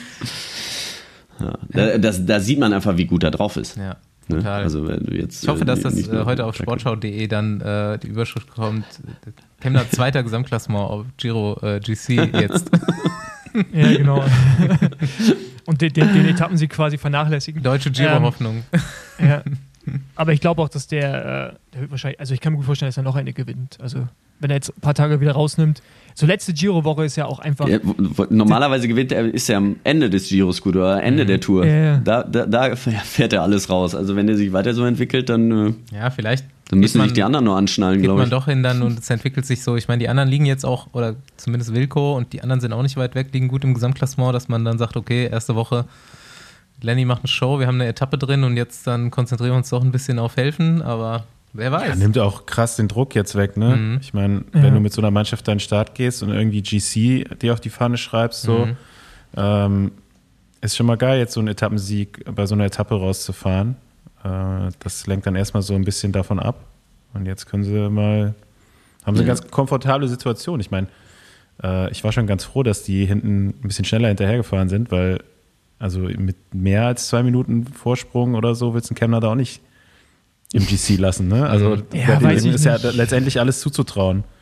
Ja. Da sieht man einfach, wie gut er drauf ist. Ja, total. Ne? Also, wenn du jetzt, ich hoffe, dass das heute auf sportschau.de dann die Überschrift kommt. Kämna 2. Gesamtklassement auf Giro GC jetzt. Ja, genau. Und den Etappen sie quasi vernachlässigen. Deutsche Giro-Hoffnung. Ja. Aber ich glaube auch, dass der wird wahrscheinlich, also ich kann mir gut vorstellen, dass er noch eine gewinnt. Also wenn er jetzt ein paar Tage wieder rausnimmt. So letzte Giro-Woche ist ja auch einfach... Ja, normalerweise ist er am Ende des Giros gut oder Ende der Tour. Ja. Da fährt er alles raus. Also wenn er sich weiter so entwickelt, dann... Ja, vielleicht... Dann müssen sich die anderen nur anschnallen, glaube ich. Geht man doch hin dann und es entwickelt sich so. Ich meine, die anderen liegen jetzt auch, oder zumindest Wilco und die anderen sind auch nicht weit weg, liegen gut im Gesamtklassement, dass man dann sagt, okay, erste Woche, Lenny macht eine Show, wir haben eine Etappe drin und jetzt dann konzentrieren wir uns doch ein bisschen auf Helfen, aber wer weiß. Ja, nimmt auch krass den Druck jetzt weg, ne? Ich meine, wenn du mit so einer Mannschaft an den Start gehst und irgendwie GC dir auf die Fahne schreibst, so, ist schon mal geil, jetzt so einen Etappensieg bei so einer Etappe rauszufahren. Das lenkt dann erstmal so ein bisschen davon ab. Und jetzt haben sie eine ganz komfortable Situation. Ich meine, ich war schon ganz froh, dass die hinten ein bisschen schneller hinterhergefahren sind, weil also mit mehr als 2 Minuten Vorsprung oder so willst du einen Kämna da auch nicht im GC lassen. Ne? Also ist ja letztendlich alles zuzutrauen.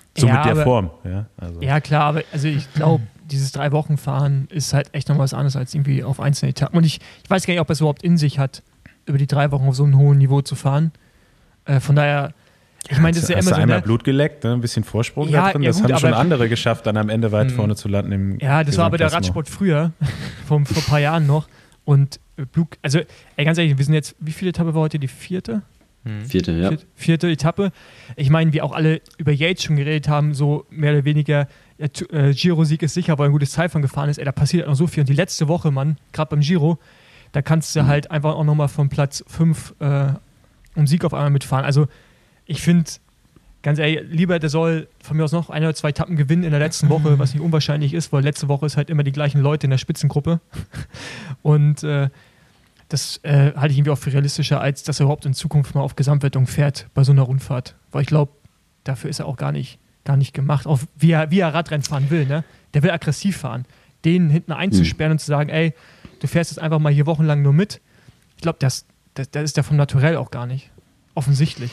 So Ja, mit der aber- Form. Ja, also. Ja, klar, aber also ich glaube, dieses 3-Wochen-Fahren ist halt echt noch was anderes als irgendwie auf einzelne Etappen. Und ich weiß gar nicht, ob es überhaupt in sich hat, über die 3 Wochen auf so einem hohen Niveau zu fahren. Von daher, ich meine, das ist ja Hast immer du so. einmal Ne? Blut geleckt, ne? Ein bisschen Vorsprung Ja, da drin. ja Das gut, haben schon aber- andere geschafft, dann am Ende weit vorne zu landen. Ja, das war aber der Gesamtklassement. Radsport früher, vor ein paar Jahren noch. Und also, ganz ehrlich, wir sind jetzt, wie viele Etappe war heute? Die 4.? Vierte, ja. Vierte Etappe. Ich meine, wie auch alle über Yates schon geredet haben, so mehr oder weniger, Giro-Sieg ist sicher, weil er ein gutes Zeitfahren gefahren ist. Da passiert halt noch so viel. Und die letzte Woche, Mann, gerade beim Giro, da kannst du halt einfach auch nochmal von Platz 5 um Sieg auf einmal mitfahren. Also, ich finde, ganz ehrlich, lieber der soll von mir aus noch 1 oder 2 Etappen gewinnen in der letzten Woche, was nicht unwahrscheinlich ist, weil letzte Woche ist halt immer die gleichen Leute in der Spitzengruppe. Und das halte ich irgendwie auch für realistischer, als dass er überhaupt in Zukunft mal auf Gesamtwertung fährt bei so einer Rundfahrt. Weil ich glaube, dafür ist er auch gar nicht gemacht. Auch wie er Radrennen fahren will, ne? Der will aggressiv fahren. Den hinten einzusperren und zu sagen, ey, du fährst jetzt einfach mal hier wochenlang nur mit. Ich glaube, das ist der vom Naturell auch gar nicht. Offensichtlich.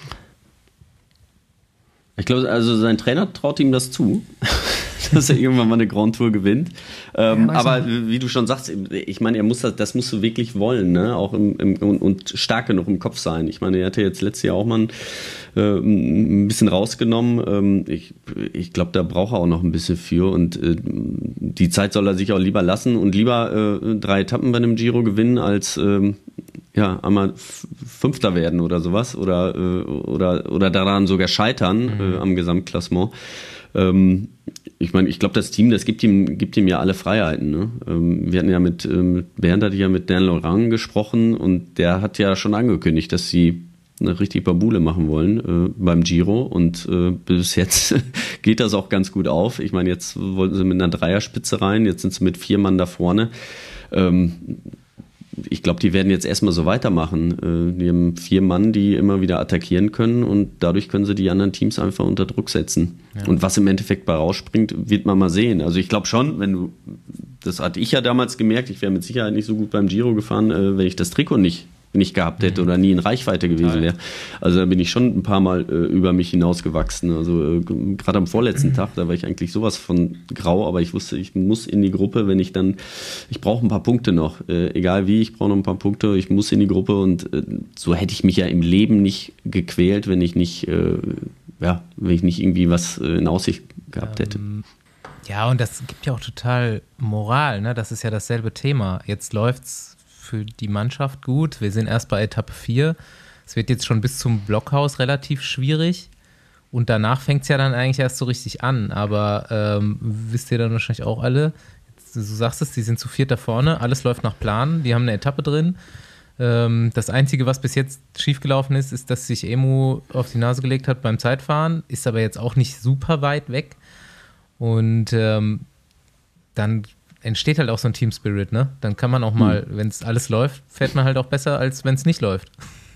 Ich glaube, also sein Trainer traut ihm das zu, dass er irgendwann mal eine Grand Tour gewinnt. Aber wie du schon sagst, ich meine, das musst du wirklich wollen, ne? Auch und stark genug im Kopf sein. Ich meine, er hatte jetzt letztes Jahr auch mal ein bisschen rausgenommen. Ich glaube, da braucht er auch noch ein bisschen für und die Zeit soll er sich auch lieber lassen und lieber 3 Etappen bei einem Giro gewinnen, als einmal Fünfter werden oder sowas oder daran sogar scheitern am Gesamtklassement. Ich meine, ich glaube, das Team, das gibt ihm ja alle Freiheiten. Ne? Wir hatten ja mit Bernd hatte ja mit Dan Laurent gesprochen und der hat ja schon angekündigt, dass sie eine richtig Babule machen wollen beim Giro und bis jetzt geht das auch ganz gut auf. Ich meine, jetzt wollten sie mit einer Dreierspitze rein, jetzt sind sie mit 4 Mann da vorne. Ich glaube, die werden jetzt erstmal so weitermachen. Die haben 4 Mann, die immer wieder attackieren können und dadurch können sie die anderen Teams einfach unter Druck setzen. Ja. Und was im Endeffekt bei rausspringt, wird man mal sehen. Also ich glaube schon, das hatte ich ja damals gemerkt, ich wäre mit Sicherheit nicht so gut beim Giro gefahren, wenn ich das Trikot nicht gehabt hätte oder nie in Reichweite gewesen wäre. Also da bin ich schon ein paar Mal über mich hinausgewachsen. Also gerade am vorletzten Tag, da war ich eigentlich sowas von grau, aber ich wusste, ich muss in die Gruppe, ich brauche ein paar Punkte noch. Egal wie, ich brauche noch ein paar Punkte, ich muss in die Gruppe und so hätte ich mich ja im Leben nicht gequält, wenn ich nicht irgendwie was in Aussicht gehabt hätte. Ja, und das gibt ja auch total Moral, ne? Das ist ja dasselbe Thema. Jetzt läuft's für die Mannschaft gut. Wir sind erst bei Etappe 4. Es wird jetzt schon bis zum Blockhaus relativ schwierig. Und danach fängt es ja dann eigentlich erst so richtig an. Aber wisst ihr dann wahrscheinlich auch alle, du sagst es, die sind zu 4 da vorne, alles läuft nach Plan, die haben eine Etappe drin. Das Einzige, was bis jetzt schiefgelaufen ist, ist, dass sich Emu auf die Nase gelegt hat beim Zeitfahren, ist aber jetzt auch nicht super weit weg. Und dann entsteht halt auch so ein Team-Spirit, ne? Dann kann man auch mal, wenn es alles läuft, fährt man halt auch besser, als wenn es nicht läuft.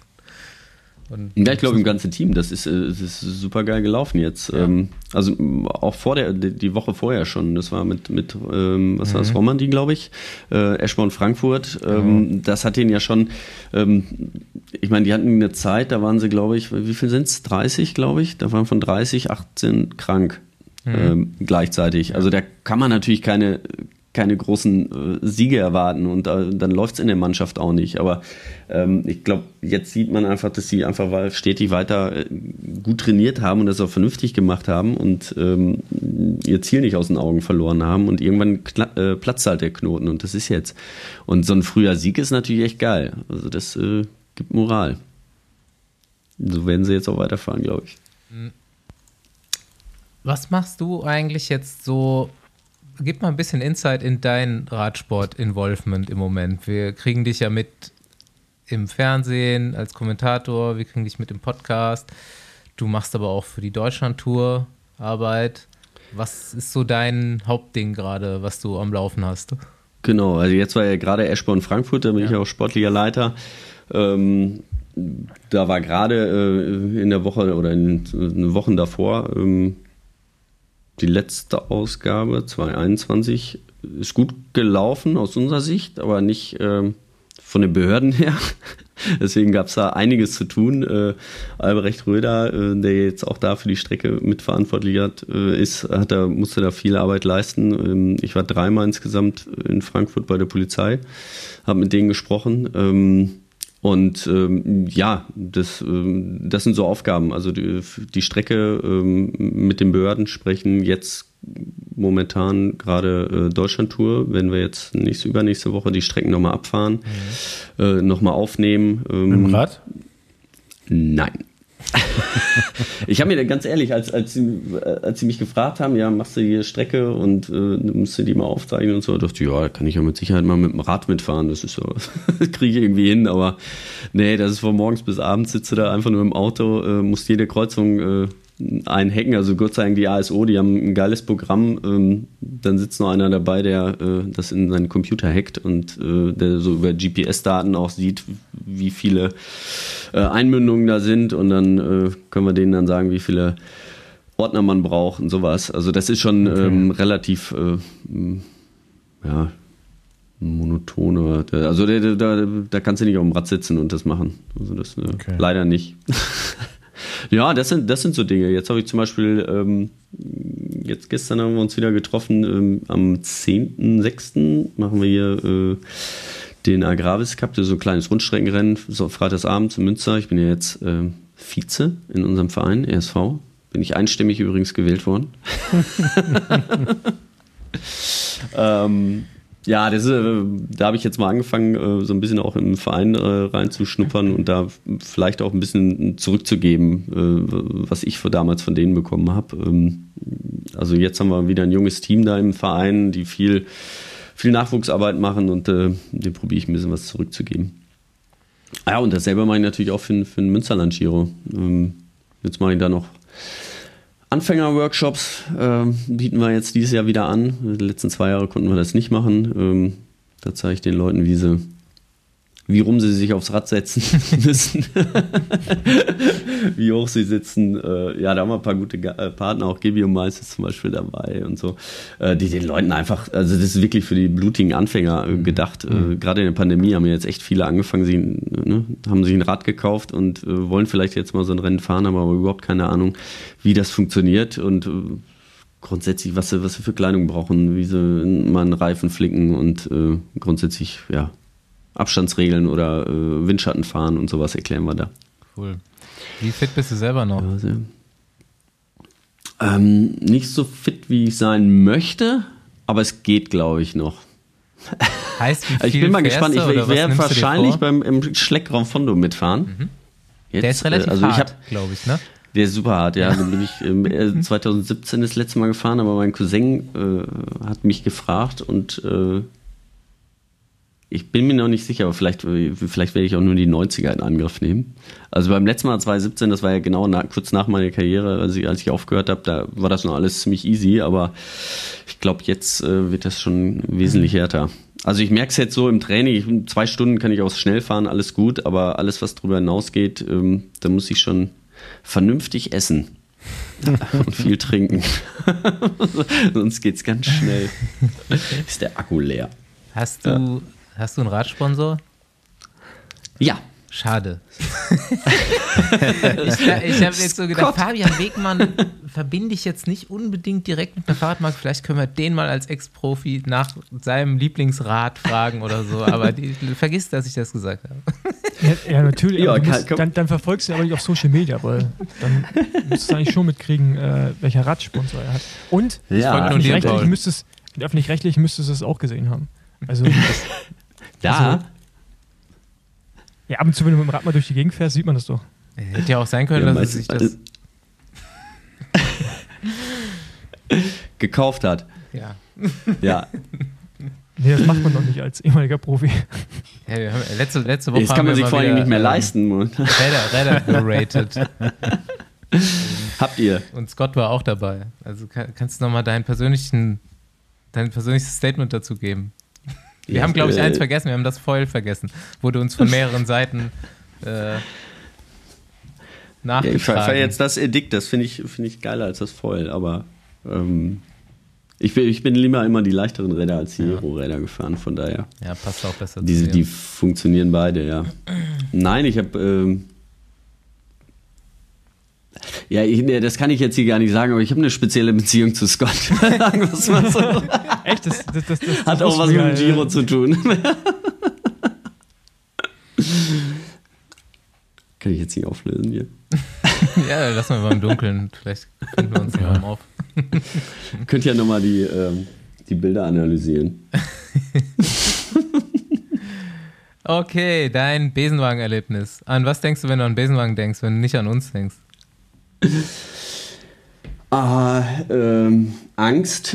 Und ja, ich glaube im ganzen Team, das ist super geil gelaufen jetzt. Ja. Also auch die Woche vorher schon, das war mit was war das, Romandie, glaube ich, Eschborn Frankfurt, das hat denen ja schon, ich meine, die hatten eine Zeit, da waren sie, glaube ich, wie viel sind es? 30, glaube ich, da waren von 30 18 krank gleichzeitig. Also da kann man natürlich keine großen Siege erwarten und dann läuft es in der Mannschaft auch nicht. Aber ich glaube, jetzt sieht man einfach, dass sie einfach stetig weiter gut trainiert haben und das auch vernünftig gemacht haben und ihr Ziel nicht aus den Augen verloren haben und irgendwann platzt halt der Knoten und das ist jetzt. Und so ein früher Sieg ist natürlich echt geil. Also das gibt Moral. So werden sie jetzt auch weiterfahren, glaube ich. Was machst du eigentlich jetzt so? Gib mal ein bisschen Insight in dein Radsport-Involvement im Moment. Wir kriegen dich ja mit im Fernsehen als Kommentator, wir kriegen dich mit im Podcast. Du machst aber auch für die Deutschland-Tour Arbeit. Was ist so dein Hauptding gerade, was du am Laufen hast? Genau, also jetzt war ja gerade Eschborn Frankfurt, da bin ich ja auch sportlicher Leiter. Da war gerade in der Woche oder in den Wochen davor die letzte Ausgabe, 2021, ist gut gelaufen aus unserer Sicht, aber nicht von den Behörden her. Deswegen gab es da einiges zu tun. Albrecht Röder, der jetzt auch da für die Strecke mitverantwortlich musste da viel Arbeit leisten. Ich war 3-mal insgesamt in Frankfurt bei der Polizei, habe mit denen gesprochen. Das sind so Aufgaben. Also die Strecke mit den Behörden sprechen, jetzt momentan gerade Deutschlandtour, wenn wir jetzt übernächste Woche die Strecken nochmal abfahren, nochmal aufnehmen. Mit dem Rad? Nein. Ich habe mir ganz ehrlich, als sie mich gefragt haben, ja, machst du die Strecke und musst du die mal aufzeichnen und so, dachte ich, ja, kann ich ja mit Sicherheit mal mit dem Rad mitfahren, das ist so, das kriege ich irgendwie hin, aber nee, das ist von morgens bis abends, sitzt du da einfach nur im Auto, musst jede Kreuzung einhacken, also Gott sei Dank die ASO, die haben ein geiles Programm, dann sitzt noch einer dabei, der das in seinen Computer hackt und der so über GPS-Daten auch sieht, wie viele Einmündungen da sind und dann können wir denen dann sagen, wie viele Ordner man braucht und sowas. Also das ist schon relativ monoton. Also da kannst du nicht auf dem Rad sitzen und das machen. Also das leider nicht. Ja, das sind so Dinge. Jetzt habe ich zum Beispiel, gestern haben wir uns wieder getroffen, am 10.06. machen wir hier den Agravis Cup, das ist so ein kleines Rundstreckenrennen, so freitagsabends in Münster. Ich bin ja jetzt Vize in unserem Verein, ESV. Bin ich einstimmig übrigens gewählt worden. Ja, da habe ich jetzt mal angefangen, so ein bisschen auch im Verein reinzuschnuppern und da vielleicht auch ein bisschen zurückzugeben, was ich damals von denen bekommen habe. Also jetzt haben wir wieder ein junges Team da im Verein, die viel Nachwuchsarbeit machen und dem probiere ich ein bisschen was zurückzugeben. Ja, und dasselbe mache ich natürlich auch für den Münsterland-Giro. Jetzt mache ich da noch Anfänger-Workshops, bieten wir jetzt dieses Jahr wieder an. Die letzten 2 Jahre konnten wir das nicht machen. Da zeige ich den Leuten, wie rum sie sich aufs Rad setzen müssen, wie hoch sie sitzen. Ja, da haben wir ein paar gute Partner, auch Gebiomais ist zum Beispiel dabei und so, die den Leuten einfach, also das ist wirklich für die blutigen Anfänger gedacht. Gerade in der Pandemie haben ja jetzt echt viele angefangen, haben sich ein Rad gekauft und wollen vielleicht jetzt mal so ein Rennen fahren, haben aber überhaupt keine Ahnung, wie das funktioniert und grundsätzlich, was sie für Kleidung brauchen, wie sie mal einen Reifen flicken und grundsätzlich, ja, Abstandsregeln oder Windschatten fahren und sowas erklären wir da. Cool. Wie fit bist du selber noch? Nicht so fit, wie ich sein möchte, aber es geht, glaube ich, noch. Heißt, wie viel ich bin mal gespannt. Ich werde wahrscheinlich im Schleck Grand Fondo mitfahren. Mhm. Jetzt, der ist relativ hart, glaube ich, ne? Der ist super hart, ja. Dann bin ich 2017 das letzte Mal gefahren, aber mein Cousin hat mich gefragt und ich bin mir noch nicht sicher, aber vielleicht werde ich auch nur die 90er in Angriff nehmen. Also beim letzten Mal 2017, das war ja genau kurz nach meiner Karriere, als ich aufgehört habe, da war das noch alles ziemlich easy, aber ich glaube, jetzt wird das schon wesentlich härter. Also ich merke es jetzt so im Training, 2 Stunden kann ich auch schnell fahren, alles gut, aber alles, was darüber hinausgeht, da muss ich schon vernünftig essen und viel trinken. Sonst geht es ganz schnell. Ist der Akku leer. Hast du einen Radsponsor? Ja. Schade. Ich habe jetzt so gedacht, Fabian Wegmann verbinde ich jetzt nicht unbedingt direkt mit einer Fahrradmarke. Vielleicht können wir den mal als Ex-Profi nach seinem Lieblingsrad fragen oder so. Aber vergiss, dass ich das gesagt habe. Ja, natürlich. Ja, dann verfolgst du ihn aber nicht auf Social Media, weil dann müsstest du eigentlich schon mitkriegen, welcher Radsponsor er hat. Und öffentlich-rechtlich müsstest du es auch gesehen haben. Also ja. Ja, ab und zu, wenn du mit dem Rad mal durch die Gegend fährst, sieht man das doch. Hätte ja auch sein können, dass er sich das gekauft hat. Ja. Ja. Nee, das macht man doch nicht als ehemaliger Profi. Ja, wir haben, letzte Woche das kann man sich vor allem nicht mehr leisten. Räder geratet. Habt ihr? Und Scott war auch dabei. Also kannst du nochmal dein persönliches Statement dazu geben? Wir haben, glaube ich, eins vergessen. Wir haben das Foil vergessen. Wurde uns von mehreren Seiten nachgetragen. Ich feiere jetzt das Edikt. Das finde ich geiler als das Foil. Aber Ich bin lieber immer die leichteren Räder als die Hero-Räder gefahren, von daher. Ja, passt auch besser zu Die funktionieren beide, ja. Nein, ich habe... das kann ich jetzt hier gar nicht sagen, aber ich habe eine spezielle Beziehung zu Scott. Sagen wir es mal so. Echt? Das Hat auch was mit dem Giro zu tun. Kann ich jetzt nicht auflösen hier. Ja, lassen wir mal im Dunkeln. Vielleicht finden wir uns ja auf. Könnt ja nochmal die Bilder analysieren. Okay, dein Besenwagen-Erlebnis. An was denkst du, wenn du an Besenwagen denkst, wenn du nicht an uns denkst? Angst.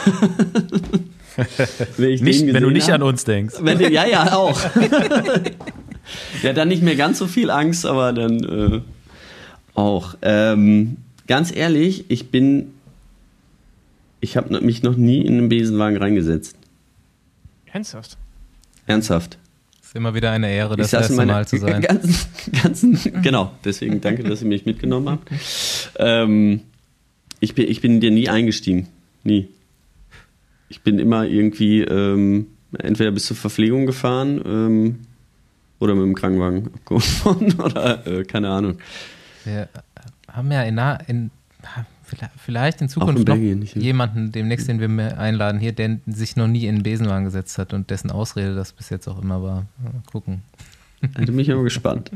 Wenn du nicht an uns denkst. Ja, auch. Ja, dann nicht mehr ganz so viel Angst, aber dann auch. Ganz ehrlich, ich habe mich noch nie in einen Besenwagen reingesetzt. Ernsthaft. Ist immer wieder eine Ehre, das erste Mal zu sein. Genau, deswegen danke, dass ihr mich mitgenommen habt. Ich bin dir nie eingestiegen. Nie. Ich bin immer irgendwie entweder bis zur Verpflegung gefahren oder mit dem Krankenwagen abgeholt worden oder keine Ahnung. Wir haben ja vielleicht in Zukunft noch jemanden demnächst, den wir einladen hier, der sich noch nie in den Besenwagen gesetzt hat und dessen Ausrede das bis jetzt auch immer war. Mal gucken. Da bin ich aber gespannt.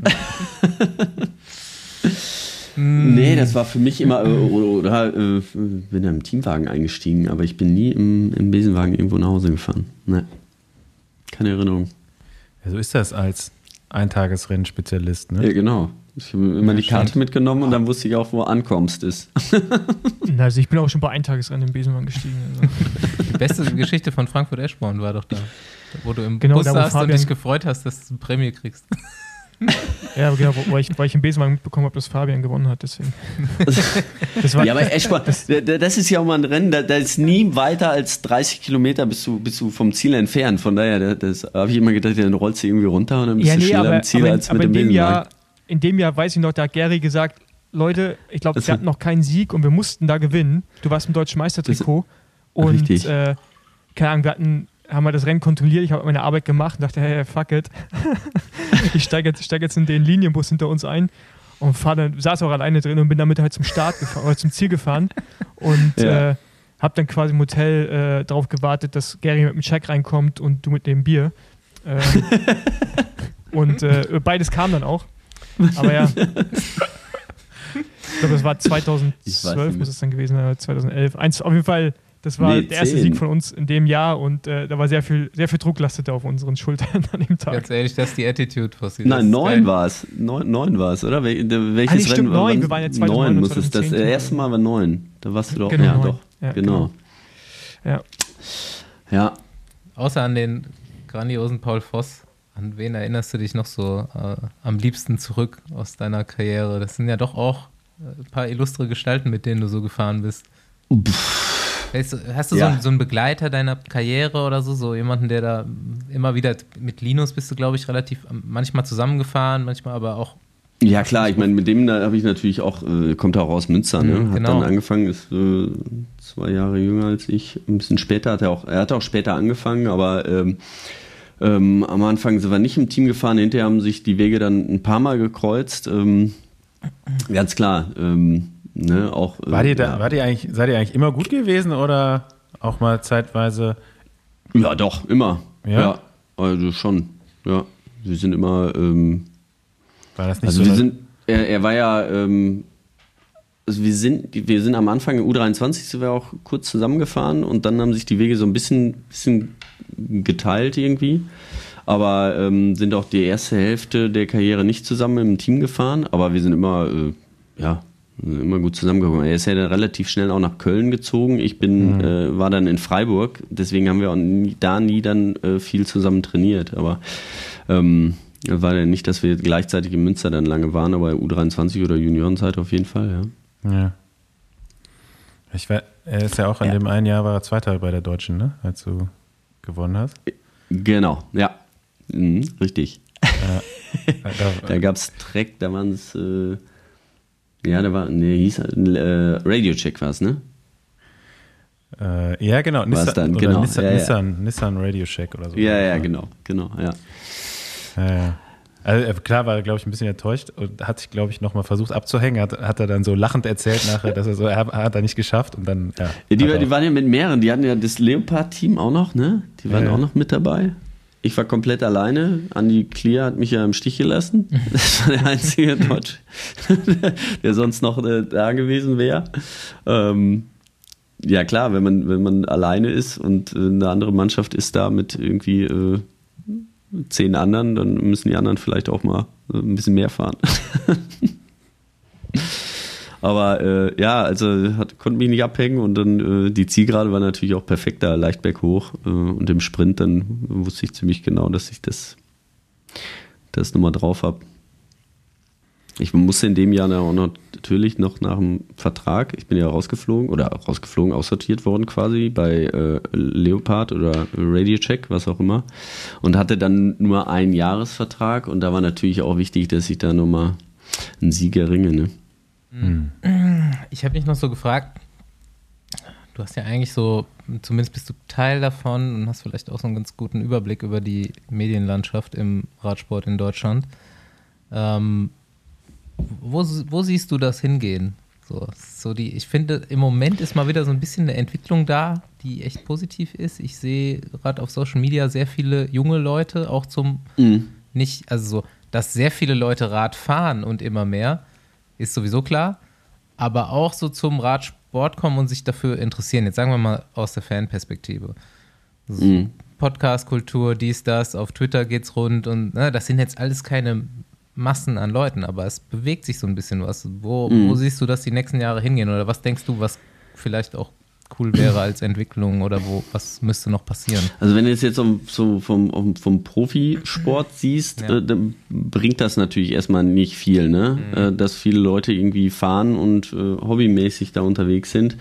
Nee, das war für mich immer, bin im Teamwagen eingestiegen, aber ich bin nie im Besenwagen irgendwo nach Hause gefahren. Nee. Keine Erinnerung. Ja, so ist das als Eintagesrennspezialist, ne? Ja, genau. Ich habe immer die Karte mitgenommen und dann wusste ich auch, wo Ankommst ist. Also ich bin auch schon bei Eintagesrennen im Besenwagen gestiegen. Also. Die beste Geschichte von Frankfurt-Eschborn war doch da, wo du im Bus saßt und dich gefreut hast, dass du eine Prämie kriegst. Ja, genau, weil ich im Besenwagen mitbekommen habe, dass Fabian gewonnen hat, deswegen. Ja, aber Eschborn, das ist ja auch mal ein Rennen, da ist nie weiter als 30 Kilometer bist du vom Ziel entfernt. Von daher, das habe ich immer gedacht, dann rollst du irgendwie runter und dann bist du schneller am Ziel als mit dem Besenwagen. In dem Jahr, weiß ich noch, da hat Gary gesagt, Leute, ich glaube, wir hatten noch keinen Sieg und wir mussten da gewinnen. Du warst im deutschen Meistertrikot. Und keine Ahnung, haben wir das Rennen kontrolliert, ich habe meine Arbeit gemacht und dachte, hey, fuck it. Ich steige jetzt in den Linienbus hinter uns ein und saß auch alleine drin und bin damit halt zum Start gefahren, oder zum Ziel gefahren und habe dann quasi im Hotel darauf gewartet, dass Gary mit dem Check reinkommt und du mit dem Bier. Und beides kam dann auch. Aber ja. Ich glaube, das war 2012, muss es dann gewesen sein, 2011. Auf jeden Fall, das war der erste Sieg von uns in dem Jahr und da war sehr viel Druck lastete auf unseren Schultern an dem Tag. Ganz ehrlich, das ist die Attitude. Nein, 9 war es. 9 war es, oder? Welches Rennen war 9? Wir waren ja 2009 muss es. Das erste Mal war 9. Da warst du doch. Genau, ja, 9. Doch. Ja, genau. Ja. Außer an den grandiosen Paul Voss. An wen erinnerst du dich noch so am liebsten zurück aus deiner Karriere? Das sind ja doch auch ein paar illustre Gestalten, mit denen du so gefahren bist. Hast du so einen Begleiter deiner Karriere oder so jemanden, der da immer wieder, mit Linus bist du, glaube ich, relativ manchmal zusammengefahren, manchmal aber auch. Ja klar, ich meine, mit dem da habe ich natürlich auch, kommt auch aus Münster, ne? Hat dann angefangen, ist 2 Jahre jünger als ich, ein bisschen später er hat auch später angefangen, aber am Anfang sind wir nicht im Team gefahren, hinterher haben sich die Wege dann ein paar Mal gekreuzt. Ganz klar. Auch, seid ihr eigentlich immer gut gewesen oder auch mal zeitweise? Ja, doch, immer. Ja, also schon. Ja, wir sind immer. War das nicht also so? Er war ja. Also wir sind am Anfang in U23 sind wir auch kurz zusammengefahren und dann haben sich die Wege so ein bisschen geteilt irgendwie. Aber sind auch die erste Hälfte der Karriere nicht zusammen im Team gefahren, aber wir sind immer, immer gut zusammengekommen. Er ist ja dann relativ schnell auch nach Köln gezogen. Ich war dann in Freiburg, deswegen haben wir auch nie dann viel zusammen trainiert. Aber war ja nicht, dass wir gleichzeitig in Münster dann lange waren, aber U23 oder Juniorenzeit auf jeden Fall, ja. Er ist ja auch in dem einen Jahr war er Zweiter bei der Deutschen, ne? Als du gewonnen hast. Genau, ja. Richtig. Da gab es Trek, da waren es Radiocheck war es, ne? Ja, genau. Nissan, genau. Nissan Radio Shack oder so. Ja, genau, ja. Ja. Also klar war er, glaube ich, ein bisschen enttäuscht und hat sich, glaube ich, nochmal versucht abzuhängen. Hat er dann so lachend erzählt nachher, dass hat er nicht geschafft und dann, ja. Die waren ja mit mehreren, die hatten ja das Leopard-Team auch noch, ne? Die waren auch noch mit dabei. Ich war komplett alleine. Andi Clear hat mich ja im Stich gelassen. Das war der einzige Deutsche, der sonst noch da gewesen wäre. Ja klar, wenn man alleine ist und eine andere Mannschaft ist da mit irgendwie 10 anderen, dann müssen die anderen vielleicht auch mal ein bisschen mehr fahren. Aber konnte mich nicht abhängen und dann die Zielgerade war natürlich auch perfekt da, leicht berghoch und im Sprint dann wusste ich ziemlich genau, dass ich das nochmal drauf habe. Ich musste in dem Jahr dann auch natürlich noch nach dem Vertrag, ich bin ja aussortiert worden quasi bei Leopard oder Radio Check, was auch immer, und hatte dann nur einen Jahresvertrag und da war natürlich auch wichtig, dass ich da nochmal einen Sieg erringe, ne? Ich habe mich noch so gefragt, du hast ja eigentlich so, zumindest bist du Teil davon und hast vielleicht auch so einen ganz guten Überblick über die Medienlandschaft im Radsport in Deutschland. Wo siehst du das hingehen? Ich finde, im Moment ist mal wieder so ein bisschen eine Entwicklung da, die echt positiv ist. Ich sehe gerade auf Social Media sehr viele junge Leute, auch dass sehr viele Leute Rad fahren und immer mehr, ist sowieso klar, aber auch so zum Radsport kommen und sich dafür interessieren. Jetzt sagen wir mal aus der Fanperspektive. Podcast-Kultur, dies, das, auf Twitter geht's rund und das sind jetzt alles keine Massen an Leuten, aber es bewegt sich so ein bisschen was. Wo siehst du, dass die nächsten Jahre hingehen? Oder was denkst du, was vielleicht auch cool wäre als Entwicklung oder was müsste noch passieren? Also wenn du es jetzt vom Profisport siehst, dann bringt das natürlich erstmal nicht viel, ne? Dass viele Leute irgendwie fahren und hobbymäßig da unterwegs sind.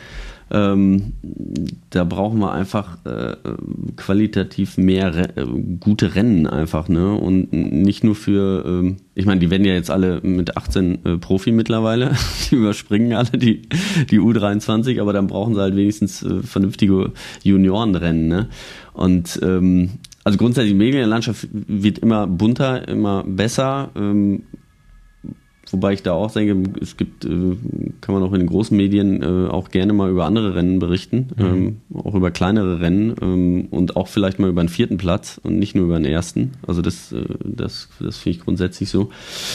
Da brauchen wir einfach qualitativ mehr gute Rennen einfach, ne? Und nicht nur für, ich meine, die werden ja jetzt alle mit 18 Profi mittlerweile, die überspringen alle die U23, aber dann brauchen sie halt wenigstens vernünftige Juniorenrennen, ne? Und also grundsätzlich die Medienlandschaft wird immer bunter, immer besser. Wobei ich da auch denke, es gibt, kann man auch in den großen Medien auch gerne mal über andere Rennen berichten, auch über kleinere Rennen und auch vielleicht mal über einen 4. Platz und nicht nur über den 1. Also das finde ich grundsätzlich so.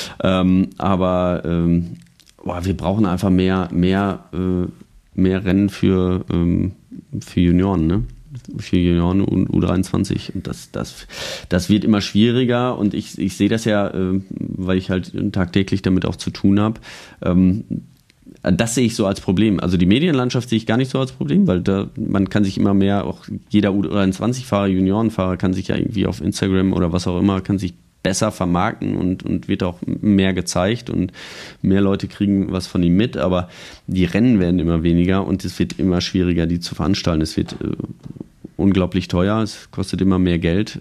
Aber wir brauchen einfach mehr Rennen für Junioren, ne? Für Junioren und U23 und das wird immer schwieriger und ich sehe das ja, weil ich halt tagtäglich damit auch zu tun habe, das sehe ich so als Problem. Also die Medienlandschaft sehe ich gar nicht so als Problem, weil man kann sich immer mehr, auch jeder U23-Fahrer, Juniorenfahrer kann sich ja irgendwie auf Instagram oder was auch immer, kann sich besser vermarkten und wird auch mehr gezeigt und mehr Leute kriegen was von ihm mit, aber die Rennen werden immer weniger und es wird immer schwieriger, die zu veranstalten. Es wird unglaublich teuer, es kostet immer mehr Geld.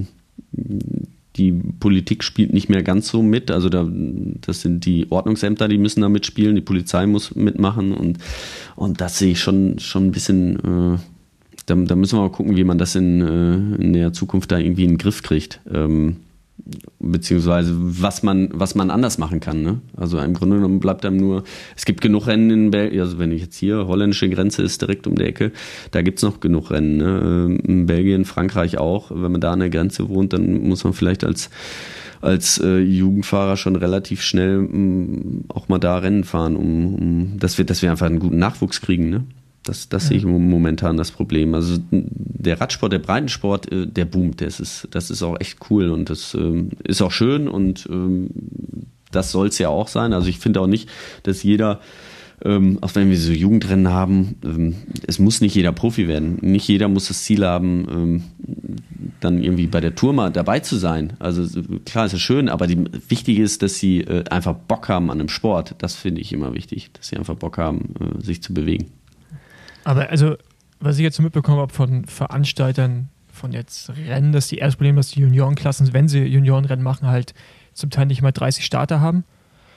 Die Politik spielt nicht mehr ganz so mit, also das sind die Ordnungsämter, die müssen da mitspielen, die Polizei muss mitmachen und das sehe ich schon ein bisschen, da müssen wir mal gucken, wie man das in der Zukunft da irgendwie in den Griff kriegt. Beziehungsweise was man anders machen kann, ne? Also im Grunde genommen bleibt einem nur, es gibt genug Rennen in Belgien, also wenn ich jetzt hier, holländische Grenze ist direkt um die Ecke, da gibt es noch genug Rennen, ne? In Belgien, Frankreich auch, wenn man da an der Grenze wohnt, dann muss man vielleicht als Jugendfahrer schon relativ schnell auch mal da Rennen fahren, dass wir einfach einen guten Nachwuchs kriegen, ne? Das sehe ich momentan das Problem. Also der Radsport, der Breitensport, der boomt. Das ist auch echt cool und das ist auch schön und das soll es ja auch sein. Also ich finde auch nicht, dass jeder, auch wenn wir so Jugendrennen haben, es muss nicht jeder Profi werden. Nicht jeder muss das Ziel haben, dann irgendwie bei der Tour mal dabei zu sein. Also klar, ist ja schön, aber wichtig ist, dass sie einfach Bock haben an einem Sport. Das finde ich immer wichtig, dass sie einfach Bock haben, sich zu bewegen. Aber also, was ich jetzt so mitbekommen habe von Veranstaltern von jetzt Rennen, dass die erste Problem, dass die Juniorenklassen, wenn sie Juniorenrennen machen, halt zum Teil nicht mal 30 Starter haben.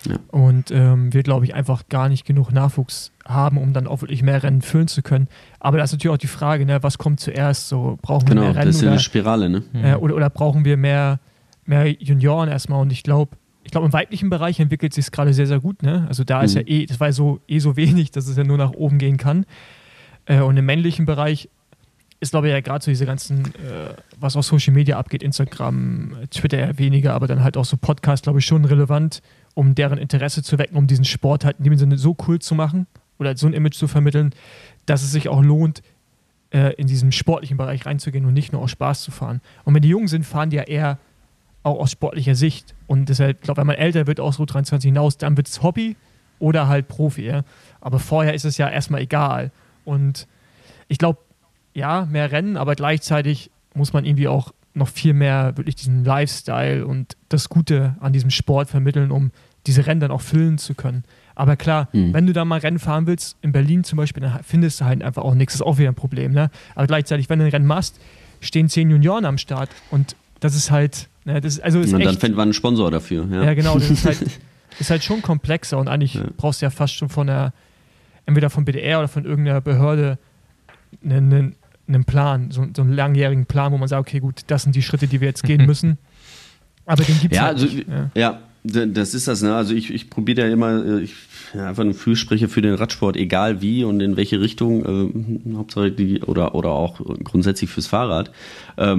Ja. Und wir, glaube ich, einfach gar nicht genug Nachwuchs haben, um dann auch wirklich mehr Rennen füllen zu können. Aber da ist natürlich auch die Frage, ne, was kommt zuerst? So, brauchen wir mehr Rennen? Das ist ja eine Spirale, ne? Oder brauchen wir mehr Junioren erstmal? Und ich glaube, im weiblichen Bereich entwickelt sich es gerade sehr, sehr gut. Ne? Also da ist ja das war so wenig, dass es ja nur nach oben gehen kann. Und im männlichen Bereich ist, glaube ich, ja gerade so diese ganzen, was auf Social Media abgeht, Instagram, Twitter eher weniger, aber dann halt auch so Podcast, glaube ich, schon relevant, um deren Interesse zu wecken, um diesen Sport halt in dem Sinne so cool zu machen oder so ein Image zu vermitteln, dass es sich auch lohnt, in diesem sportlichen Bereich reinzugehen und nicht nur aus Spaß zu fahren. Und wenn die Jungen sind, fahren die ja eher auch aus sportlicher Sicht. Und deshalb, ich glaube, wenn man älter wird, aus Route 23 hinaus, dann wird es Hobby oder halt Profi. Ja? Aber vorher ist es ja erstmal egal. Und ich glaube, ja, mehr Rennen, aber gleichzeitig muss man irgendwie auch noch viel mehr wirklich diesen Lifestyle und das Gute an diesem Sport vermitteln, um diese Rennen dann auch füllen zu können. Aber klar, wenn du da mal Rennen fahren willst, in Berlin zum Beispiel, dann findest du halt einfach auch nichts. Das ist auch wieder ein Problem. Ne? Aber gleichzeitig, wenn du ein Rennen machst, stehen 10 Junioren am Start und das ist halt, ne, das ist, also ist und echt, dann findet man einen Sponsor dafür. Ja, genau, das ist halt schon komplexer und eigentlich brauchst du ja fast schon entweder von BDR oder von irgendeiner Behörde einen Plan, so einen langjährigen Plan, wo man sagt, okay, gut, das sind die Schritte, die wir jetzt gehen müssen. Aber den gibt es halt nicht. Ja, das ist das. Ne? Also ich probiere ja immer einfach eine Fürsprecher für den Radsport, egal wie und in welche Richtung, Hauptsache oder auch grundsätzlich fürs Fahrrad. Da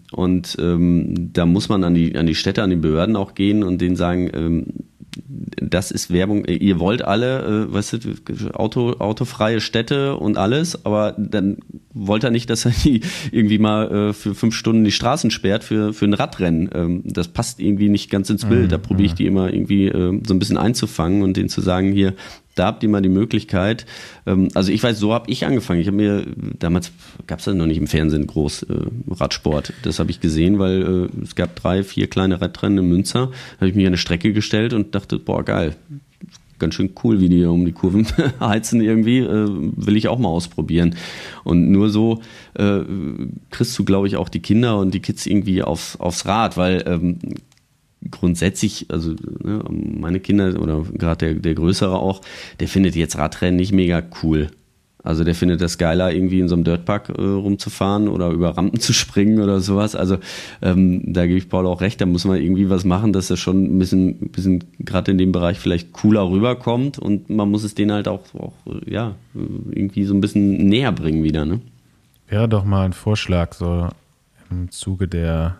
muss man an die Städte, an die Behörden auch gehen und denen sagen, das ist Werbung, ihr wollt alle, autofreie Städte und alles, aber dann wollt ihr nicht, dass er die irgendwie mal für 5 Stunden die Straßen sperrt für ein Radrennen. Das passt irgendwie nicht ganz ins Bild. Da probiere ich die immer irgendwie so ein bisschen einzufangen und denen zu sagen, hier, da habt ihr mal die Möglichkeit. Also ich weiß, so habe ich angefangen. Ich habe mir, damals gab es das noch nicht im Fernsehen groß, Radsport. Das habe ich gesehen, weil es gab 3, 4 kleine Radrennen in Münster. Da habe ich mich an eine Strecke gestellt und dachte, boah, geil. Ganz schön cool, wie die um die Kurven heizen irgendwie, will ich auch mal ausprobieren. Und nur so kriegst du, glaube ich, auch die Kinder und die Kids irgendwie aufs Rad, weil grundsätzlich, also meine Kinder oder gerade der Größere auch, der findet jetzt Radrennen nicht mega cool. Also der findet das geiler, irgendwie in so einem Dirtpark rumzufahren oder über Rampen zu springen oder sowas. Also da gebe ich Paul auch recht, da muss man irgendwie was machen, dass er schon ein bisschen gerade in dem Bereich vielleicht cooler rüberkommt und man muss es denen halt auch irgendwie so ein bisschen näher bringen wieder. Ne? Wäre doch mal ein Vorschlag, so im Zuge der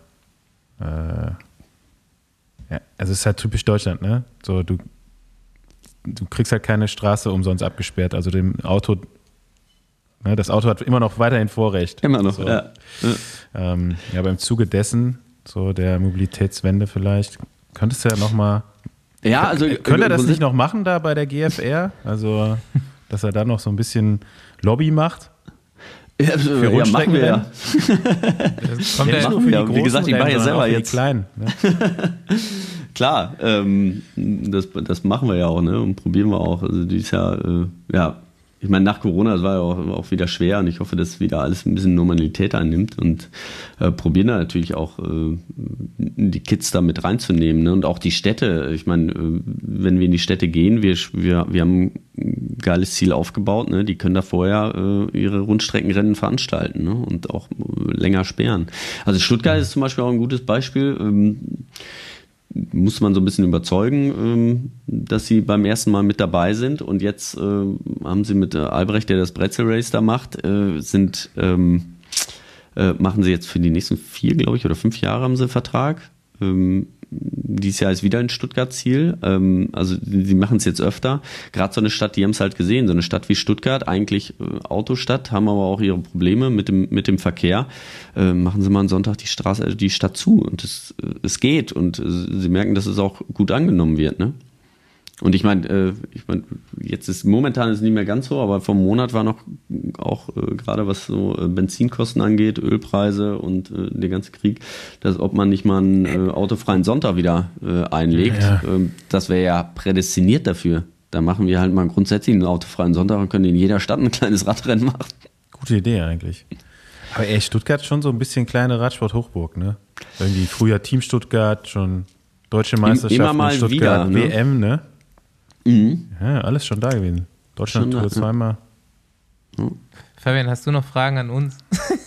also es ist halt typisch Deutschland, ne? So, du kriegst halt keine Straße umsonst abgesperrt, also dem Auto, ne, das Auto hat immer noch weiterhin Vorrecht. Immer noch, so. ja. Aber im Zuge dessen, so der Mobilitätswende vielleicht, könntest du ja nochmal, könnte er das nicht noch machen da bei der GFR? Also, dass er da noch so ein bisschen Lobby macht? Ja, machen wir ja. Das kommt ja nur für die Großen, wie gesagt, ich mache ja selber jetzt. Die Kleinen, ne? Klar, das machen wir ja auch, ne? Und probieren wir auch. Also dieses Jahr, ich meine, nach Corona, das war ja auch wieder schwer und ich hoffe, dass wieder alles ein bisschen Normalität einnimmt und probieren da natürlich auch die Kids da mit reinzunehmen, ne? Und auch die Städte. Ich meine, wenn wir in die Städte gehen, wir haben ein geiles Ziel aufgebaut, ne? Die können da vorher ihre Rundstreckenrennen veranstalten, ne? Und auch länger sperren. Also Stuttgart ist zum Beispiel auch ein gutes Beispiel. Muss man so ein bisschen überzeugen, dass sie beim ersten Mal mit dabei sind. Und jetzt haben sie mit Albrecht, der das Brezel Race da macht, machen sie jetzt für die nächsten 4, glaube ich, oder 5 Jahre haben sie einen Vertrag. Dieses Jahr ist wieder ein Stuttgart-Ziel. Also sie machen es jetzt öfter. Gerade so eine Stadt, die haben es halt gesehen, so eine Stadt wie Stuttgart, eigentlich Autostadt, haben aber auch ihre Probleme mit dem Verkehr. Machen sie mal am Sonntag die Stadt zu und es geht und sie merken, dass es auch gut angenommen wird, ne? Und ich meine, jetzt ist momentan ist es nicht mehr ganz so, aber vor einem Monat war noch auch gerade was so Benzinkosten angeht, Ölpreise und der ganze Krieg, dass ob man nicht mal einen autofreien Sonntag wieder einlegt, das wäre ja prädestiniert dafür. Da machen wir halt mal grundsätzlich einen autofreien Sonntag und können in jeder Stadt ein kleines Radrennen machen. Gute Idee eigentlich. Aber Stuttgart ist schon so ein bisschen kleine Radsport-Hochburg, ne? Irgendwie früher Team Stuttgart, schon Deutsche Meisterschaften immer mal in Stuttgart, wieder, ne? WM, ne? Ja, alles schon da gewesen. Deutschland-Tour zweimal. Fabian, hast du noch Fragen an uns?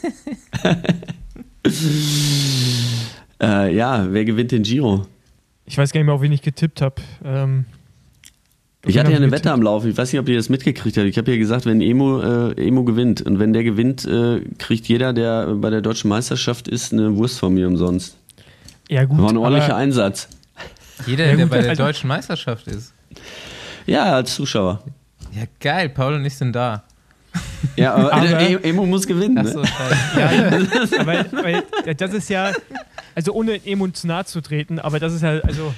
Wer gewinnt den Giro? Ich weiß gar nicht mehr, auf wen ich getippt habe. Ich hatte ja eine Wette am Laufen. Ich weiß nicht, ob ihr das mitgekriegt habt. Ich habe ja gesagt, wenn Emo gewinnt und wenn der gewinnt, kriegt jeder, der bei der deutschen Meisterschaft ist, eine Wurst von mir umsonst. Ja, gut. War ein ordentlicher Einsatz. Jeder, der bei der deutschen Meisterschaft ist. Ja, als Zuschauer. Ja, geil. Paul und ich sind da. Ja, aber Emo muss gewinnen. Ach so, Ne? scheiße. Ja, weil das ist ja, also ohne Emo zu nahe zu treten, aber das ist ja, also.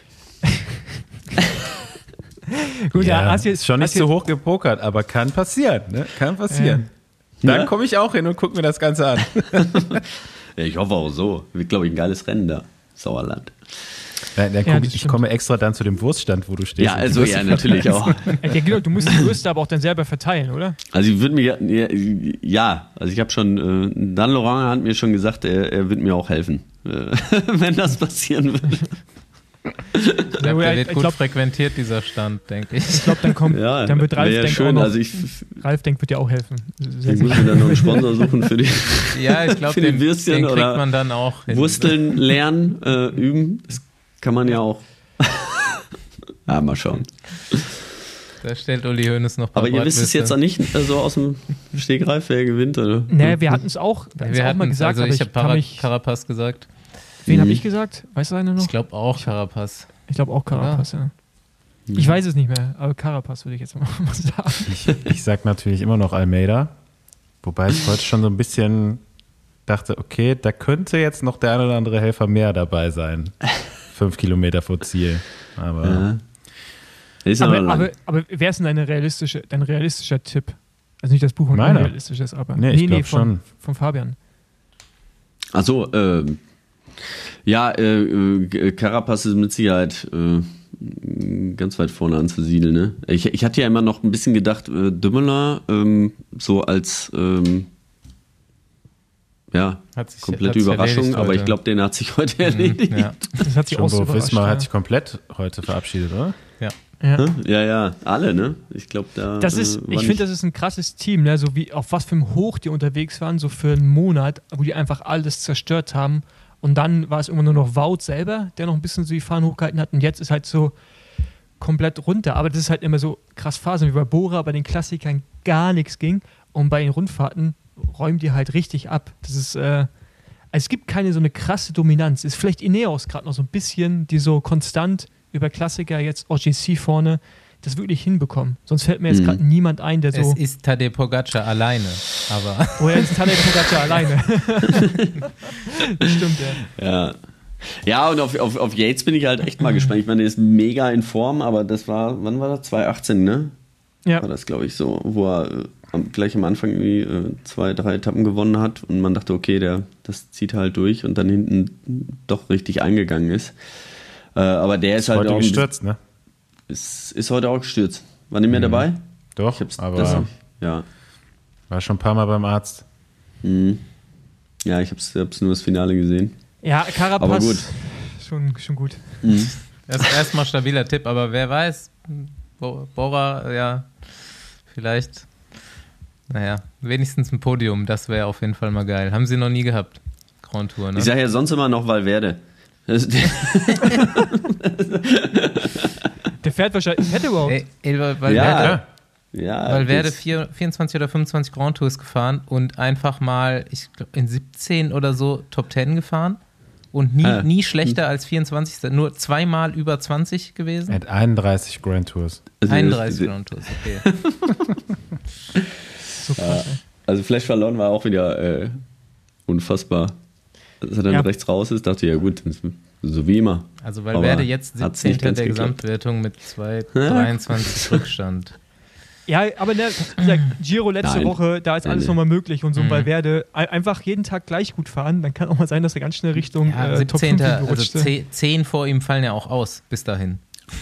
Gut, hast ist schon nicht so hoch gepokert, aber kann passieren. Ne? Kann passieren. Dann komme ich auch hin und gucke mir das Ganze an. Ja, ich hoffe auch so. Wird, glaube ich, ein geiles Rennen da. Sauerland. Ich komme extra dann zu dem Wurststand, wo du stehst. Ja, also natürlich auch. Ja, genau, du musst die Würste aber auch dann selber verteilen, oder? Also ich würde mir, also ich habe schon, Dan Laurent hat mir schon gesagt, er wird mir auch helfen, wenn das passieren würde. Ich glaube, der wird gut frequentiert, dieser Stand, denke ich. Ich glaube, dann wird Ralf Denk schön. auch noch, also Ralf Denk wird dir auch helfen. Ich muss mir dann noch einen Sponsor suchen für die Ja, ich glaube, den Würstchen kriegt oder man dann auch hin. Wursteln lernen, üben. Das kann man ja auch. Mal schauen. Da stellt Uli Hoeneß noch ein paar Aber ihr wisst es jetzt auch nicht so aus dem Stegreif, wer gewinnt, oder? Nee, wir hatten es auch. Wir hatten mal gesagt, also ich habe Carapaz gesagt. Wen habe ich gesagt? Weißt du einer noch? Ich glaube auch Carapaz. Ich glaube auch Carapaz, ja. Ich weiß es nicht mehr, aber Carapaz würde ich jetzt mal sagen. Ich sag natürlich immer noch Almeida, wobei ich heute schon so ein bisschen dachte, okay, da könnte jetzt noch der ein oder andere Helfer mehr dabei sein. 5 Kilometer vor Ziel. Aber, aber wer ist denn dein realistischer Tipp? Also nicht das Buch, Meiner? unrealistisch ist, aber ich glaube schon. Von Fabian. Ach so, Carapaz ist mit Sicherheit ganz weit vorne anzusiedeln. Ne? Ich hatte ja immer noch ein bisschen gedacht, Dumoulin so als komplette Überraschung, aber ich glaube, den hat sich heute erledigt. Ja. Das hat sich auch so überrascht. Wismar hat sich komplett heute verabschiedet, oder? Ja, alle, ne? Ich glaube, da. Ich finde, das ist ein krasses Team, ne? So wie auf was für einem Hoch die unterwegs waren, so für einen Monat, wo die einfach alles zerstört haben. Und dann war es immer nur noch Wout selber, der noch ein bisschen so die Fahnen hochgehalten hat. Und jetzt ist halt so komplett runter. Aber das ist halt immer so krass Phasen, wie bei Bora, bei den Klassikern gar nichts ging. Und bei den Rundfahrten räumen die halt richtig ab. Das ist, es gibt keine so eine krasse Dominanz. Ist vielleicht Ineos gerade noch so ein bisschen, die so konstant über Klassiker, jetzt OGC vorne, das wirklich hinbekommen. Sonst fällt mir jetzt gerade niemand ein, der so... Es ist Tadej Pogacar alleine, aber... Oh ja, es ist Tadej Pogacar alleine. Stimmt, ja. Ja, und auf Yates bin ich halt echt mal gespannt. Ich meine, der ist mega in Form, aber das war, wann war das? 2018, ne? Ja. War das, glaube ich, so, wo er gleich am Anfang irgendwie 2-3 Etappen gewonnen hat und man dachte, okay, das zieht halt durch und dann hinten doch richtig eingegangen ist. Aber der ist halt heute auch gestürzt, ne? Ist heute auch gestürzt. War nicht mehr dabei? Doch, aber war schon ein paar Mal beim Arzt. Ja, ich hab's nur das Finale gesehen. Ja, Carapaz, aber gut. Schon gut. Das ist erstmal stabiler Tipp, aber wer weiß, Bora, ja, vielleicht, wenigstens ein Podium, das wäre auf jeden Fall mal geil. Haben sie noch nie gehabt, Grand Tour, ne? Ich sage ja sonst immer noch Valverde. Der fährt wahrscheinlich, fährt überhaupt. Valverde, ja, Valverde 24 oder 25 Grand Tours gefahren und einfach mal, ich glaube, in 17 oder so Top 10 gefahren und nie schlechter als 24. Nur zweimal über 20 gewesen. Er hat 31 Grand Tours. 31 Grand Tours, okay. So krass, also Flash Vallon war auch wieder unfassbar. Als er dann rechts raus ist, dachte ich, ja gut, so wie immer. Also Valverde jetzt 17. der Gesamtwertung mit 2,23 Rückstand. Ja, aber der Giro letzte Woche, da ist alles nochmal möglich und so bei Valverde einfach jeden Tag gleich gut fahren, dann kann auch mal sein, dass er ganz schnell Richtung 17. Top 5 rutscht. Also 10 vor ihm fallen ja auch aus, bis dahin.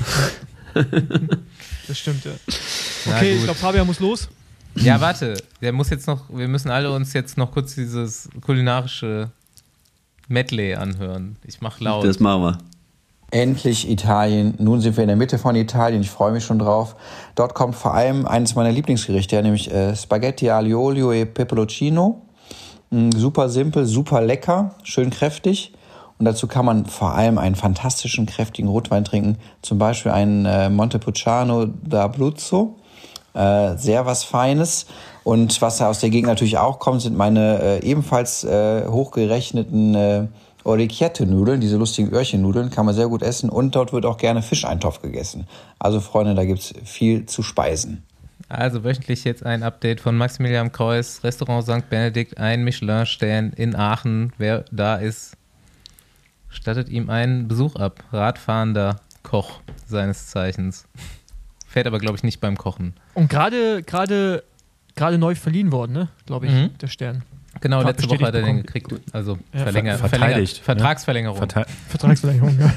Das stimmt, ja. Okay, ich glaube, Fabian muss los. Ja, warte, wir müssen alle uns jetzt noch kurz dieses kulinarische Medley anhören. Ich mach laut. Das machen wir. Endlich Italien. Nun sind wir in der Mitte von Italien. Ich freue mich schon drauf. Dort kommt vor allem eines meiner Lieblingsgerichte, nämlich Spaghetti aglio olio e peperoncino. Super simpel, super lecker, schön kräftig. Und dazu kann man vor allem einen fantastischen, kräftigen Rotwein trinken. Zum Beispiel einen Montepulciano d'Abruzzo. Sehr was Feines. Und was aus der Gegend natürlich auch kommt, sind meine ebenfalls hochgerechneten Orecchiette-Nudeln, diese lustigen Öhrchen-Nudeln, kann man sehr gut essen. Und dort wird auch gerne Fischeintopf gegessen. Also Freunde, da gibt's viel zu speisen. Also wöchentlich jetzt ein Update von Maximilian Kreuß, Restaurant St. Benedikt, ein Michelin-Stern in Aachen. Wer da ist, stattet ihm einen Besuch ab. Radfahrender Koch seines Zeichens. Fährt aber, glaube ich, nicht beim Kochen. Und gerade neu verliehen worden, ne? Glaube ich, der Stern. Genau, letzte Woche hat er den gekriegt. Also verteidigt. Vertragsverlängerung. Vertragsverlängerung, ja.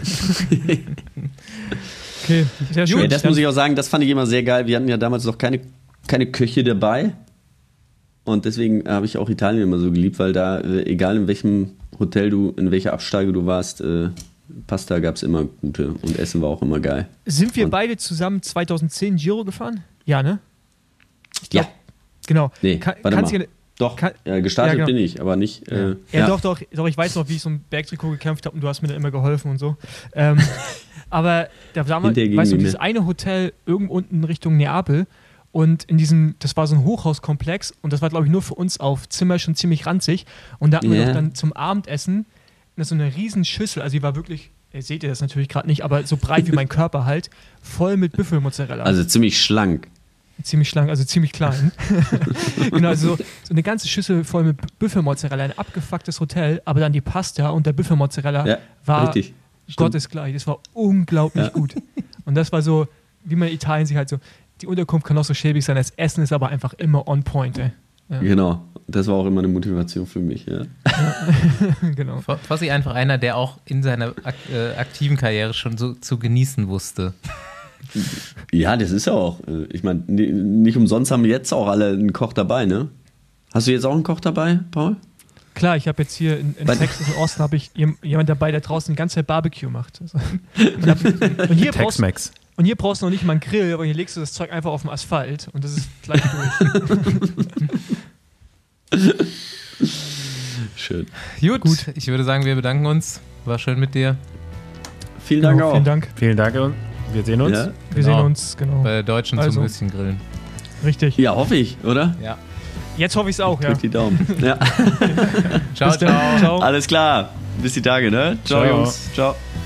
Okay, sehr schön. Ja, das muss ich auch sagen, das fand ich immer sehr geil. Wir hatten ja damals noch keine Köche dabei. Und deswegen habe ich auch Italien immer so geliebt, weil da, egal in welchem Hotel in welcher Absteige du warst, Pasta gab es immer gute und Essen war auch immer geil. Sind wir beide zusammen 2010 Giro gefahren? Ja, ne? Ich glaub, ja. Genau. Nee, warte mal. Doch, gestartet genau. bin ich, aber nicht... Doch, ich weiß noch, wie ich so ein Bergtrikot gekämpft habe und du hast mir dann immer geholfen und so. Aber da war mal, weißt du, dieses eine Hotel irgendwo unten Richtung Neapel und das war so ein Hochhauskomplex und das war, glaube ich, nur für uns auf Zimmer schon ziemlich ranzig und da hatten wir doch dann zum Abendessen so eine riesen Schüssel, also die war wirklich, seht ihr das natürlich gerade nicht, aber so breit wie mein Körper halt, voll mit Büffelmozzarella. Also ziemlich schlank. Ziemlich schlank, also ziemlich klein. Genau, also so eine ganze Schüssel voll mit Büffelmozzarella, ein abgefucktes Hotel, aber dann die Pasta und der Büffelmozzarella war gottesgleich. Das war unglaublich gut. Und das war so, wie man in Italien sich halt so, die Unterkunft kann auch so schäbig sein, das Essen ist aber einfach immer on point. Ey. Ja. Genau, das war auch immer eine Motivation für mich. Ja. Genau. Fossi einfach einer, der auch in seiner aktiven Karriere schon so zu genießen wusste. Ja, das ist ja auch. Ich meine, nicht umsonst haben jetzt auch alle einen Koch dabei, ne? Hast du jetzt auch einen Koch dabei, Paul? Klar, ich habe jetzt hier in Texas im Osten habe ich jemand dabei, der draußen die ganze Zeit Barbecue macht. Also, und hier brauchst du noch nicht mal einen Grill, aber hier legst du das Zeug einfach auf den Asphalt und das ist gleich durch. Schön. Gut, ich würde sagen, wir bedanken uns. War schön mit dir. Vielen Dank auch. Vielen Dank. Wir sehen uns. Ja, wir sehen uns, genau. Bei der Deutschen zum bisschen grillen. Richtig. Ja, hoffe ich, oder? Ja. Jetzt hoffe ich es auch, ja. Drück die Daumen. Ja. Ciao. Alles klar. Bis die Tage, ne? Ciao, Jungs. Ciao.